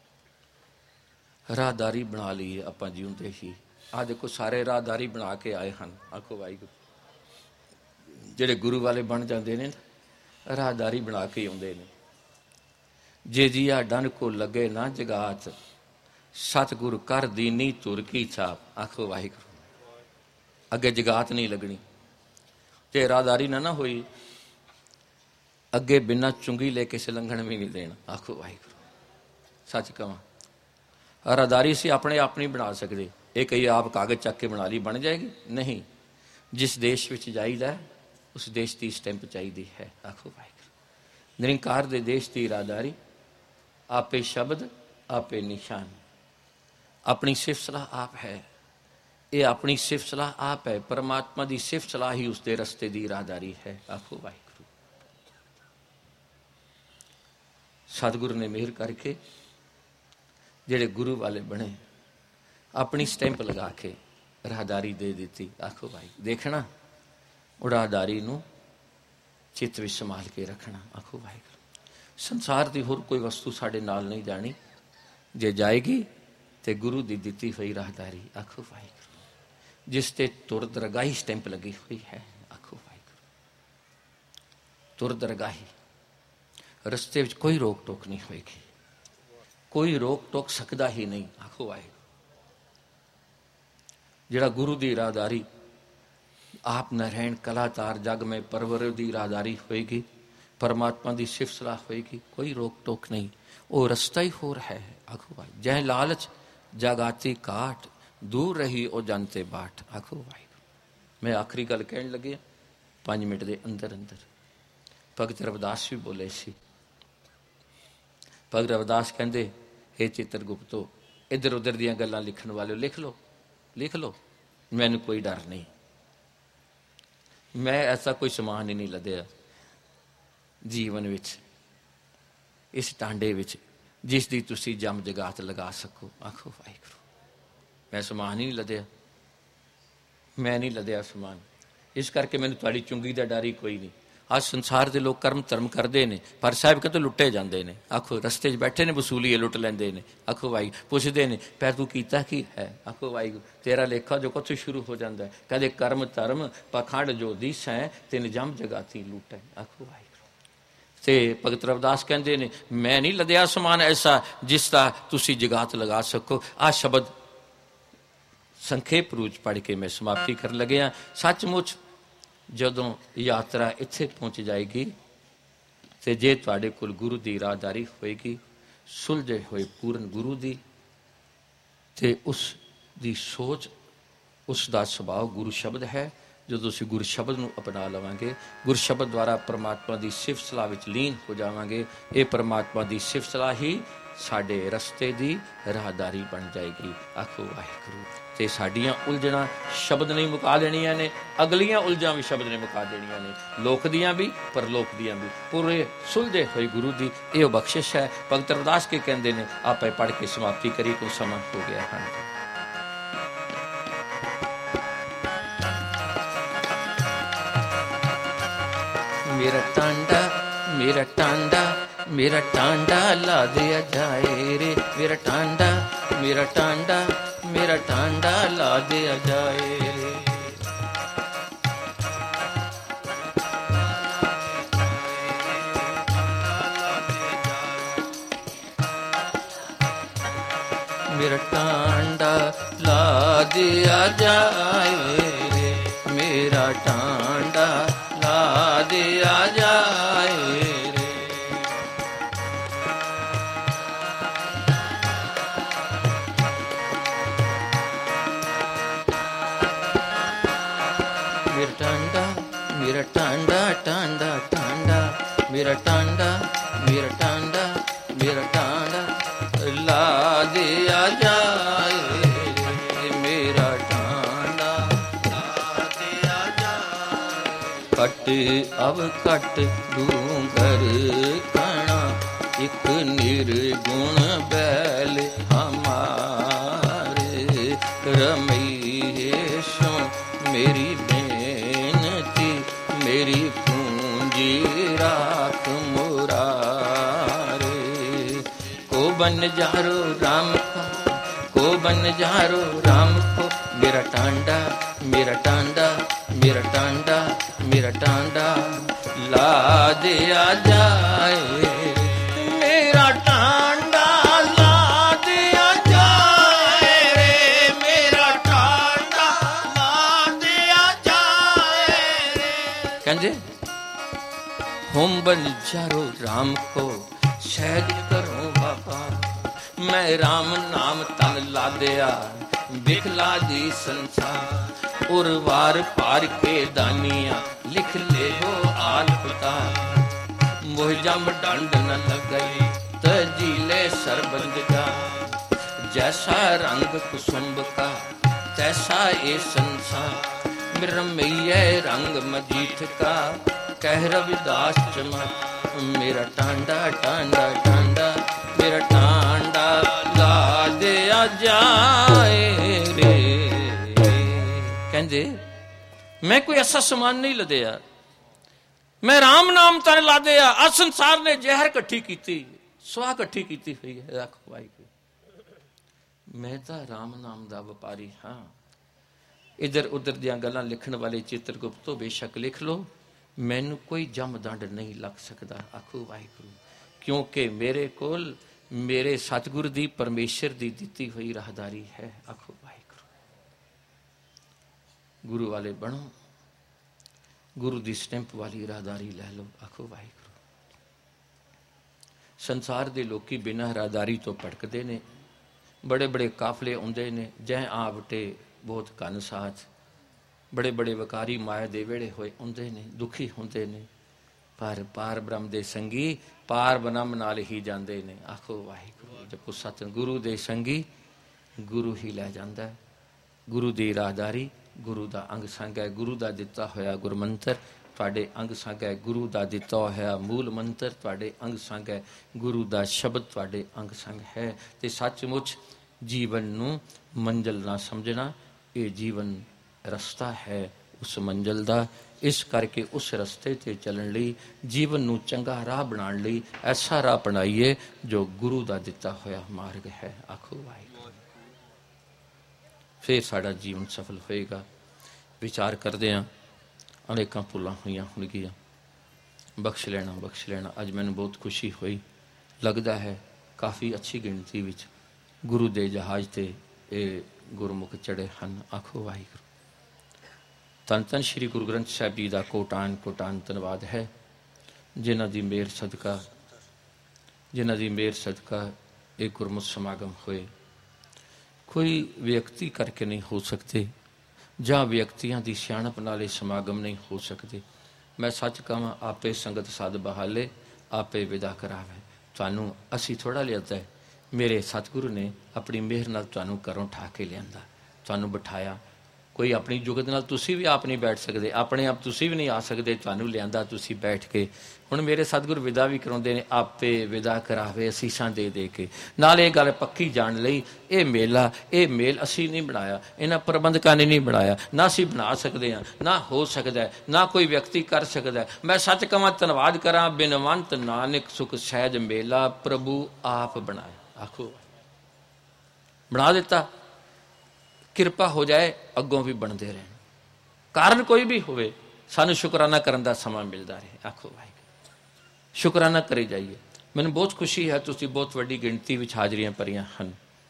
ਰਾਹਦਾਰੀ ਬਣਾ ਲਈਏ ਆਪਾਂ ਜਿਉਂਦੇ ਹੀ। ਆਹ ਦੇਖੋ ਸਾਰੇ ਰਾਹਦਾਰੀ ਬਣਾ ਕੇ ਆਏ ਹਨ। ਆਖੋ ਵਾਹਿਗੁਰੂ। ਜਿਹੜੇ ਗੁਰੂ ਵਾਲੇ ਬਣ ਜਾਂਦੇ ਨੇ ਨਾ, ਰਾਹਦਾਰੀ ਬਣਾ ਕੇ ਆਉਂਦੇ ਨੇ। ਜੇ ਜੀਆ ਡਨ ਕੋ ਲੱਗੇ ਨਾ ਜਗਾਤ ਸਤਿਗੁਰ ਕਰ ਦੀਨੀ ਤੁਰ ਕੀ ਛਾਪ। ਆਖੋ ਵਾਹਿਗੁਰੂ। ਅੱਗੇ ਜਗਾਤ ਨਹੀਂ ਲੱਗਣੀ ਤੇ ਰਾਹਦਾਰੀ ਨਾ ਹੋਈ, ਅੱਗੇ ਬਿਨਾਂ ਚੁੰਗੀ ਲੈ ਕੇ ਲੰਘਣ ਵੀ ਨਹੀਂ ਦੇਣਾ। ਆਖੋ ਵਾਹਿਗੁਰੂ। ਸੱਚ ਕਵਾਂ ਰਾਹਦਾਰੀ ਸੀ ਆਪਣੇ ਆਪ ਨਹੀਂ ਬਣਾ ਸਕਦੇ। ਇਹ ਕਈ ਆਪ ਕਾਗਜ਼ ਚੱਕ ਕੇ ਬਣਾ ਲਈ ਬਣ ਜਾਏਗੀ? ਨਹੀਂ। ਜਿਸ ਦੇਸ਼ ਵਿੱਚ ਜਾਈਦਾ ਉਸ ਦੇਸ਼ ਦੀ ਸਟੈਂਪ ਚਾਹੀਦੀ ਹੈ। ਆਖੋ ਵਾਹਿਗੁਰੂ। ਨਿਰੰਕਾਰ ਦੇ ਦੇਸ਼ ਦੀ ਰਾਹਦਾਰੀ ਆਪੇ ਸ਼ਬਦ ਆਪੇ ਨਿਸ਼ਾਨ। ਆਪਣੀ ਸਿਫਤ ਸਲਾਹ ਆਪ ਹੈ। ਇਹ ਆਪਣੀ ਸਿਫਤ ਸਲਾਹ ਆਪ ਹੈ। ਪਰਮਾਤਮਾ ਦੀ ਸਿਫਤ ਸਲਾਹ ਹੀ ਉਸਦੇ ਰਸਤੇ ਦੀ ਰਾਹਦਾਰੀ ਹੈ। ਆਖੋ ਵਾਹਿਗੁਰੂ। ਸਤਿਗੁਰੂ ਨੇ ਮਿਹਰ ਕਰਕੇ ਜਿਹੜੇ ਗੁਰੂ ਵਾਲੇ ਬਣੇ ਆਪਣੀ ਸਟੈਂਪ ਲਗਾ ਕੇ ਰਾਹਦਾਰੀ ਦੇ ਦਿੱਤੀ। ਆਖੋ ਵਾਹਿਗੁਰੂ। ਦੇਖਣਾ ਉਹ ਰਾਹਦਾਰੀ ਨੂੰ ਚਿੱਤ ਵਿੱਚ ਸੰਭਾਲ ਕੇ ਰੱਖਣਾ। ਆਖੋ ਵਾਹਿਗੁਰੂ। ਸੰਸਾਰ ਦੀ ਹੋਰ ਕੋਈ ਵਸਤੂ ਸਾਡੇ ਨਾਲ ਨਹੀਂ ਜਾਣੀ। ਜੇ ਜਾਏਗੀ ਤੇ ਗੁਰੂ ਦੀ ਦਿੱਤੀ ਹੋਈ ਰਾਹਦਾਰੀ। ਆਖੋ ਵਾਹਿਗੁਰੂ। ਜਿਸ ਤੇ ਤੁਰ ਦਰਗਾਹੀ ਸਟੈਂਪ ਲੱਗੀ ਹੋਈ ਹੈ। ਆਖੋ ਵਾਹਿਗੁਰੂ। ਤੁਰ ਦਰਗਾਹੀ। ਰਸਤੇ ਵਿੱਚ ਕੋਈ ਰੋਕ ਟੋਕ ਨਹੀਂ ਹੋਏਗੀ। ਕੋਈ ਰੋਕ ਟੋਕ ਸਕਦਾ ਹੀ ਨਹੀਂ। ਆਖੋ ਵਾਹਿਗੁਰੂ। ਜਿਹੜਾ ਗੁਰੂ ਦੀ ਰਾਹਦਾਰੀ ਆਪ ਨਾਰਾਇਣ ਕਲਾਤਾਰ ਜਗ ਮੈਂ ਪਰਵਰ ਦੀ ਰਾਹਦਾਰੀ ਹੋਏਗੀ। ਪਰਮਾਤਮਾ ਦੀ ਸਿਫਤ ਸਲਾਹ ਹੋਏਗੀ। ਕੋਈ ਰੋਕ ਟੋਕ ਨਹੀਂ। ਉਹ ਰਸਤਾ ਹੀ ਹੋਰ ਹੈ। ਆਖੋ ਵਾਹਿਗੁਰੂ। ਜੈ ਲਾਲਚ ਜਗਾਤੀ ਕਾਟ ਦੂਰ ਰਹੀ ਉਹ ਜਨਤੇ ਬਾਟ। ਆਖੋ ਵਾਹਿਗੁਰੂ। ਮੈਂ ਆਖਰੀ ਗੱਲ ਕਹਿਣ ਲੱਗਿਆ 5 ਮਿੰਟ ਦੇ ਅੰਦਰ ਅੰਦਰ। ਭਗਤ ਰਵਿਦਾਸ ਵੀ ਬੋਲੇ ਸੀ। ਭਗਤ ਰਵਿਦਾਸ ਕਹਿੰਦੇ ਇਹ ਚਿੱਤਰ ਗੁਪਤੋ ਇੱਧਰ ਉੱਧਰ ਦੀਆਂ ਗੱਲਾਂ ਲਿਖਣ ਵਾਲਿਓ ਲਿਖ ਲਓ ਲਿਖ ਲਓ। ਮੈਨੂੰ ਕੋਈ ਡਰ ਨਹੀਂ। ਮੈਂ ਐਸਾ ਕੋਈ ਸਮਾਨ ਹੀ ਨਹੀਂ ਲੱਦਿਆ ਜੀਵਨ ਵਿੱਚ ਇਸ ਟਾਂਡੇ ਵਿੱਚ ਜਿਸ ਦੀ ਤੁਸੀਂ ਜਮ ਜਗਾਤ ਲਗਾ ਸਕੋ। ਆਖੋ ਵਾਹਿਗੁਰੂ। ਮੈਂ ਸਮਾਨ ਹੀ ਨਹੀਂ ਲੱਦਿਆ। ਮੈਂ ਨਹੀਂ ਲੱਦਿਆ ਸਮਾਨ। ਇਸ ਕਰਕੇ ਮੈਨੂੰ ਤੁਹਾਡੀ ਚੁੰਗੀ ਦਾ ਡਰ ਹੀ ਕੋਈ ਨਹੀਂ। ਅੱਜ ਸੰਸਾਰ ਦੇ ਲੋਕ ਕਰਮ ਧਰਮ ਕਰਦੇ ਨੇ ਪਰ ਸਾਹਿਬ ਕਹਿੰਦੇ ਲੁੱਟੇ ਜਾਂਦੇ ਨੇ। ਆਖੋ ਰਸਤੇ 'ਚ ਬੈਠੇ ਨੇ ਵਸੂਲੀਏ ਲੁੱਟ ਲੈਂਦੇ ਨੇ। ਆਖੋ ਵਾਹਿਗੁਰੂ। ਪੁੱਛਦੇ ਨੇ ਪੈ ਤੂੰ ਕੀਤਾ ਕੀ ਹੈ। ਆਖੋ ਵਾਹਿਗੁਰੂ। ਤੇਰਾ ਲੇਖਾ ਜੋ ਕੁਛ ਸ਼ੁਰੂ ਹੋ ਜਾਂਦਾ ਹੈ। ਕਹਿੰਦੇ ਕਰਮ ਧਰਮ ਪਖੰਡ ਜੋ ਦੀਸੈ ਤਿਨ ਜਮ ਜਗਾਤੀ ਲੁੱਟੈ। ਆਖੋ ਵਾਹਿਗੁਰੂ। ਤੇ ਭਗਤ ਰਵਿਦਾਸ ਕਹਿੰਦੇ ਨੇ ਮੈਂ ਨਹੀਂ ਲੱਦਿਆ ਸਮਾਨ ਐਸਾ ਜਿਸ ਦਾ ਤੁਸੀਂ ਜਗਾਤ ਲਗਾ ਸਕੋ। ਆਹ ਸ਼ਬਦ ਸੰਖੇਪ ਰੂਚ ਪੜ੍ਹ ਕੇ ਮੈਂ ਸਮਾਪਤੀ ਕਰਨ ਲੱਗਿਆ। ਸੱਚਮੁੱਚ ਜਦੋਂ ਯਾਤਰਾ ਇੱਥੇ ਪਹੁੰਚ ਜਾਏਗੀ ਤੇ ਜੇ ਤੁਹਾਡੇ ਕੋਲ ਗੁਰੂ ਦੀ ਰਾਹਦਾਰੀ ਹੋਏਗੀ ਸੁਲਝੇ ਹੋਏ ਪੂਰਨ ਗੁਰੂ ਦੀ ਤੇ ਉਸ ਦੀ ਸੋਚ ਉਸ ਦਾ ਸੁਭਾਅ ਗੁਰੂ ਸ਼ਬਦ ਹੈ। ਜਦੋਂ ਅਸੀਂ ਗੁਰੂ ਸ਼ਬਦ ਨੂੰ ਅਪਣਾ ਲਵਾਂਗੇ ਗੁਰੂ ਸ਼ਬਦ ਦੁਆਰਾ ਪਰਮਾਤਮਾ ਦੀ ਸਿਫਤ ਸਲਾਹ ਵਿੱਚ ਲੀਨ ਹੋ ਜਾਵਾਂਗੇ। ਇਹ ਪਰਮਾਤਮਾ ਦੀ ਸਿਫਤ ਸਲਾਹ ਹੀ ਸਾਡੇ ਰਸਤੇ ਦੀ ਰਾਹਦਾਰੀ ਬਣ ਜਾਏਗੀ। ਆਖੋ ਵਾਹਿਗੁਰੂ। ਤੇ ਸਾਡੀਆਂ ਉਲਝਣਾਂ ਸ਼ਬਦ ਨਹੀਂ ਮੁਕਾ ਦੇਣੀਆਂ ਨੇ, ਅਗਲੀਆਂ ਉਲਝਾਂ ਵੀ ਸ਼ਬਦ ਨੇ ਮੁਕਾ ਦੇਣੀਆਂ ਨੇ, ਲੋਕ ਦੀਆਂ ਵੀ ਪਰਲੋਕ ਦੀਆਂ ਵੀ। ਪੂਰੇ ਸੁਲਝੇ ਹੋਏ ਗੁਰੂ ਦੀ ਇਹ ਬਖਸ਼ਿਸ਼ ਹੈ। ਭਗਤ ਰਵਿਦਾਸ ਕੇ ਕਹਿੰਦੇ ਨੇ, ਆਪੇ ਪੜ੍ਹ ਕੇ ਸਮਾਪਤੀ ਕਰੀ ਕੋਈ ਸਮਾਂ ਹੋ ਗਿਆ ਹੈ। ਮੇਰਾ ਟਾਂਡਾ ਮੇਰਾ ਟਾਂਡਾ ਮੇਰਾ ਟਾਂਡਾ ਲਾ ਦਿਆ ਜਾਏ ਰੇ, ਮੇਰਾ ਟਾਂਡਾ ਮੇਰਾ ਟਾਂਡਾ ਮੇਰਾ ਟਾਂਡਾ ਲਾ ਦਿਆ ਜਾਏ ਰੇ। ਮੇਰਾ ਟਾਂਡਾ ਲਾ ਦਿਆ ਜਾਏ ਰੇ, ਮੇਰਾ ਟਾਂਡਾ ਲਾ ਦਿਆ ਜਾਏ ਰੇ। ਮੇਰਾ ਟਾਂਡਾ ਮੇਰਾ ਟਾਂਡਾ ਟਾਂਡਾ ਟਾਂਡਾ ਮੇਰਾ ਟਾਂਡਾ ਮੇਰਾ ਟਾਂਡਾ ਮੇਰਾ ਟਾਂਡਾ ਲਾ ਦਿਆ ਜਾਏ ਰੇ, ਮੇਰਾ ਟਾਂਡਾ ਲਾ ਦਿਆ ਜਾਏ। ਕਟ ਅਵ ਕਟ ਡੂੰਗਰ ਕਣਾ, ਇਕ ਨਿਰਗੁਣ ਬੈਲ ਹਮਾਰੇ। ਰਮਈਸ਼ੋਂ ਮੇਰੀ ਬੇਨਤੀ, ਮੇਰੀ ਪੂੰਜੀ ਰਾਖ ਮੁਰਾਰੇ। को बन जारो राम को बन जारो राम को, मेरा टांडा मेरा टांडा मेरा टांडा मेरा टांडा ला दिया जाए, मेरा टांडा ला दिया जाए रे, मेरा टांडा ला दिया जाए रे। कहंजे होम बन जारो राम को, शहद करो बाबा मैं राम नाम तन लादिया, बिखला दी संसार उर वार पार के दानिया। लिख ले हो आल पता मोह जम डंड न लगई, तजीले सरबंद का। जैसा रंग कुसुम्ब का तैसा ये संसार, मिरमैये रंग मजीठ का कह रविदास चमक। मेरा टांडा टांडा टांडा मेरा टांडा ला दिया जाए रे। कहंदे मैं कोई ऐसा समान नहीं लदया, मैं राम नाम तन ला दिया। आ संसार ने जहर कट्ठी कीती, स्वाह कट्ठी कीती हुई है। रख भाई मैं तो राम नाम दा व्यापारी हाँ। इधर उधर दियां गल्लां लिखण वाले चित्रगुप्तो बेशक लिख लो, मैनू कोई जम दंड नहीं लग सकता। आखो वाहिगुरू, क्योंकि मेरे कोल मेरे सतगुर दी परमेश्वर दी दिती हुई राहदारी है। आखो वाहिगुरू, गुरु वाले बनो, गुरु दी स्टैंप वाली राहदारी लै लो। आखो वाहिगुरू। संसार दे लोकी बिना राहदारी तो भटकदे ने, बड़े बड़े काफले आउंदे ने, जै आ बटे बहुत घन साथ। बड़े बड़े वकारी माया दे वेड़े होए आउंदे ने, दुखी हुंदे ने, पर पार ब्रह्म दे संगी पार ब्रह्म नाल ही जांदे ने। आखो वाहिगुरू। जपो सतन गुरु दे संगी गुरु ही लै जांदा है। गुरु दी राहदारी गुरु दा अंग संग है। गुरु दा दिता होया गुरमंत्र तुहाडे अंग संग है। गुरु दा दिता होया मूल मंत्र तुहाडे अंग संग है। गुरु दा शब्द तुहाडे अंग संग है। ते सचमुच जीवन नूं मंजिल ना समझना, ये जीवन रस्ता है उस मंजिल दा। इस करके उस रस्ते ते चलण लई, जीवन नूं चंगा राह बनाउण लई ऐसा राह अपनाइए जो गुरु दा दिता होया मार्ग है। आखो वाहिगुरू। फिर साडा जीवन सफल होएगा। विचार करदे हां अनेकां भुलां होईयां होणगीआं, बख्श लेना। अज मैनूं बहुत खुशी हुई, लगदा है काफ़ी अच्छी गिणती विच गुरु दे जहाज ते ये गुरमुख चढ़े हन। आखो वाहिगुरू। धन धन श्री गुरु ग्रंथ साहिब जी का कोटान कोटान धन्यवाद है, जिन्हां दी मेहर सदका ये गुरमुख समागम होए। कोई व्यक्ति करके नहीं हो सकते, ਜਾਂ ਵਿਅਕਤੀਆਂ ਦੀ ਸਿਆਣਪ ਨਾਲੇ ਸਮਾਗਮ ਨਹੀਂ ਹੋ ਸਕਦੇ। ਮੈਂ ਸੱਚ ਕਹਾਂ ਆਪੇ ਸੰਗਤ ਸਦ ਬਹਾਲੇ ਆਪੇ ਵਿਦਾ ਕਰਾਵੇ। ਤੁਹਾਨੂੰ ਅਸੀਂ ਥੋੜਾ ਲਿਆਤਾ ਹੈ, ਮੇਰੇ ਸਤਿਗੁਰੂ ਨੇ ਆਪਣੀ ਮਿਹਰ ਨਾਲ ਤੁਹਾਨੂੰ ਘਰੋਂ ਉਠਾ ਕੇ ਲਿਆਂਦਾ, ਤੁਹਾਨੂੰ ਬਿਠਾਇਆ। ਕੋਈ ਆਪਣੀ ਜੁਗਤ ਨਾਲ ਤੁਸੀਂ ਵੀ ਆਪ ਨਹੀਂ ਬੈਠ ਸਕਦੇ, ਆਪਣੇ ਆਪ ਤੁਸੀਂ ਵੀ ਨਹੀਂ ਆ ਸਕਦੇ, ਤੁਹਾਨੂੰ ਲਿਆਂਦਾ, ਤੁਸੀਂ ਬੈਠ ਕੇ। ਹੁਣ ਮੇਰੇ ਸਤਿਗੁਰੂ ਵਿਦਾ ਵੀ ਕਰਾਉਂਦੇ ਨੇ, ਆਪੇ ਵਿਦਾ ਕਰਾਵੇ ਅਸੀਸਾਂ ਦੇ ਦੇ ਕੇ। ਨਾਲ ਇਹ ਗੱਲ ਪੱਕੀ ਜਾਣ ਲਈ, ਇਹ ਮੇਲਾ, ਇਹ ਮੇਲ ਅਸੀਂ ਨਹੀਂ ਬਣਾਇਆ, ਇਹਨਾਂ ਪ੍ਰਬੰਧਕਾਂ ਨੇ ਨਹੀਂ ਬਣਾਇਆ, ਨਾ ਅਸੀਂ ਬਣਾ ਸਕਦੇ ਹਾਂ, ਨਾ ਹੋ ਸਕਦਾ, ਨਾ ਕੋਈ ਵਿਅਕਤੀ ਕਰ ਸਕਦਾ। ਮੈਂ ਸੱਚ ਕਵਾਂ, ਧੰਨਵਾਦ ਕਰਾਂ ਬਿਨਵੰਤ ਨਾਨਕ ਸੁਖ ਸਹਿਜ ਮੇਲਾ, ਪ੍ਰਭੂ ਆਪ ਬਣਾਇਆ। ਆਖੋ ਬਣਾ ਦਿੱਤਾ, ਕਿਰਪਾ ਹੋ ਜਾਏ, ਅੱਗੋਂ ਵੀ ਬਣਦੇ ਰਹਿਣ। ਕਾਰਨ ਕੋਈ ਵੀ ਹੋਵੇ, ਸਾਨੂੰ ਸ਼ੁਕਰਾਨਾ ਕਰਨ ਦਾ ਸਮਾਂ ਮਿਲਦਾ ਰਹੇ। ਆਖੋ ਵਾਹਿਗੁਰੂ, ਸ਼ੁਕਰਾਨਾ ਕਰੀ ਜਾਈਏ। ਮੈਨੂੰ ਬਹੁਤ ਖੁਸ਼ੀ ਹੈ, ਤੁਸੀਂ ਬਹੁਤ ਵੱਡੀ ਗਿਣਤੀ ਵਿੱਚ ਹਾਜ਼ਰੀਆਂ ਭਰੀਆਂ ਹਨ।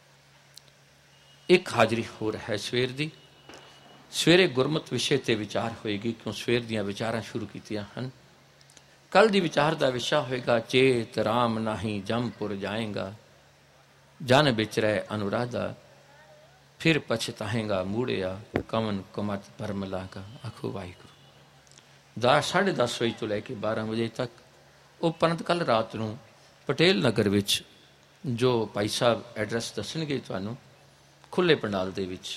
ਇੱਕ ਹਾਜ਼ਰੀ ਹੋਰ ਹੈ ਸਵੇਰ ਦੀ। ਸਵੇਰੇ ਗੁਰਮਤਿ ਵਿਸ਼ੇ ਤੇ ਵਿਚਾਰ ਹੋਏਗੀ, ਕਿਉਂ ਸਵੇਰ ਦੀਆਂ ਵਿਚਾਰਾਂ ਸ਼ੁਰੂ ਕੀਤੀਆਂ ਹਨ। ਕੱਲ ਦੀ ਵਿਚਾਰ ਦਾ ਵਿਸ਼ਾ ਹੋਏਗਾ, ਚੇਤ ਰਾਮ ਨਾਹੀ ਜਮਪੁਰ ਜਾਏਗਾ, ਜਨ ਵਿਚਰੈ ਅਨੁਰਾਧਾ, ਫਿਰ ਪਛਤਾਹੇਗਾ ਮੂੜਿਆ, ਕਮਨ ਕੁਮਤ ਭਰਮ ਲਾਗਾ। ਆਖੋ ਵਾਹਿਗੁਰੂ। 10:30 ਵਜੇ ਤੋਂ ਲੈ ਕੇ 12 ਵਜੇ ਤੱਕ ਉਪਰੰਤ ਕੱਲ ਰਾਤ ਨੂੰ ਪਟੇਲ ਨਗਰ ਵਿੱਚ ਜੋ ਭਾਈ ਸਾਹਿਬ ਐਡਰੈਸ ਦੱਸਣਗੇ ਤੁਹਾਨੂੰ, ਖੁੱਲੇ ਪੰਡਾਲ ਦੇ ਵਿੱਚ,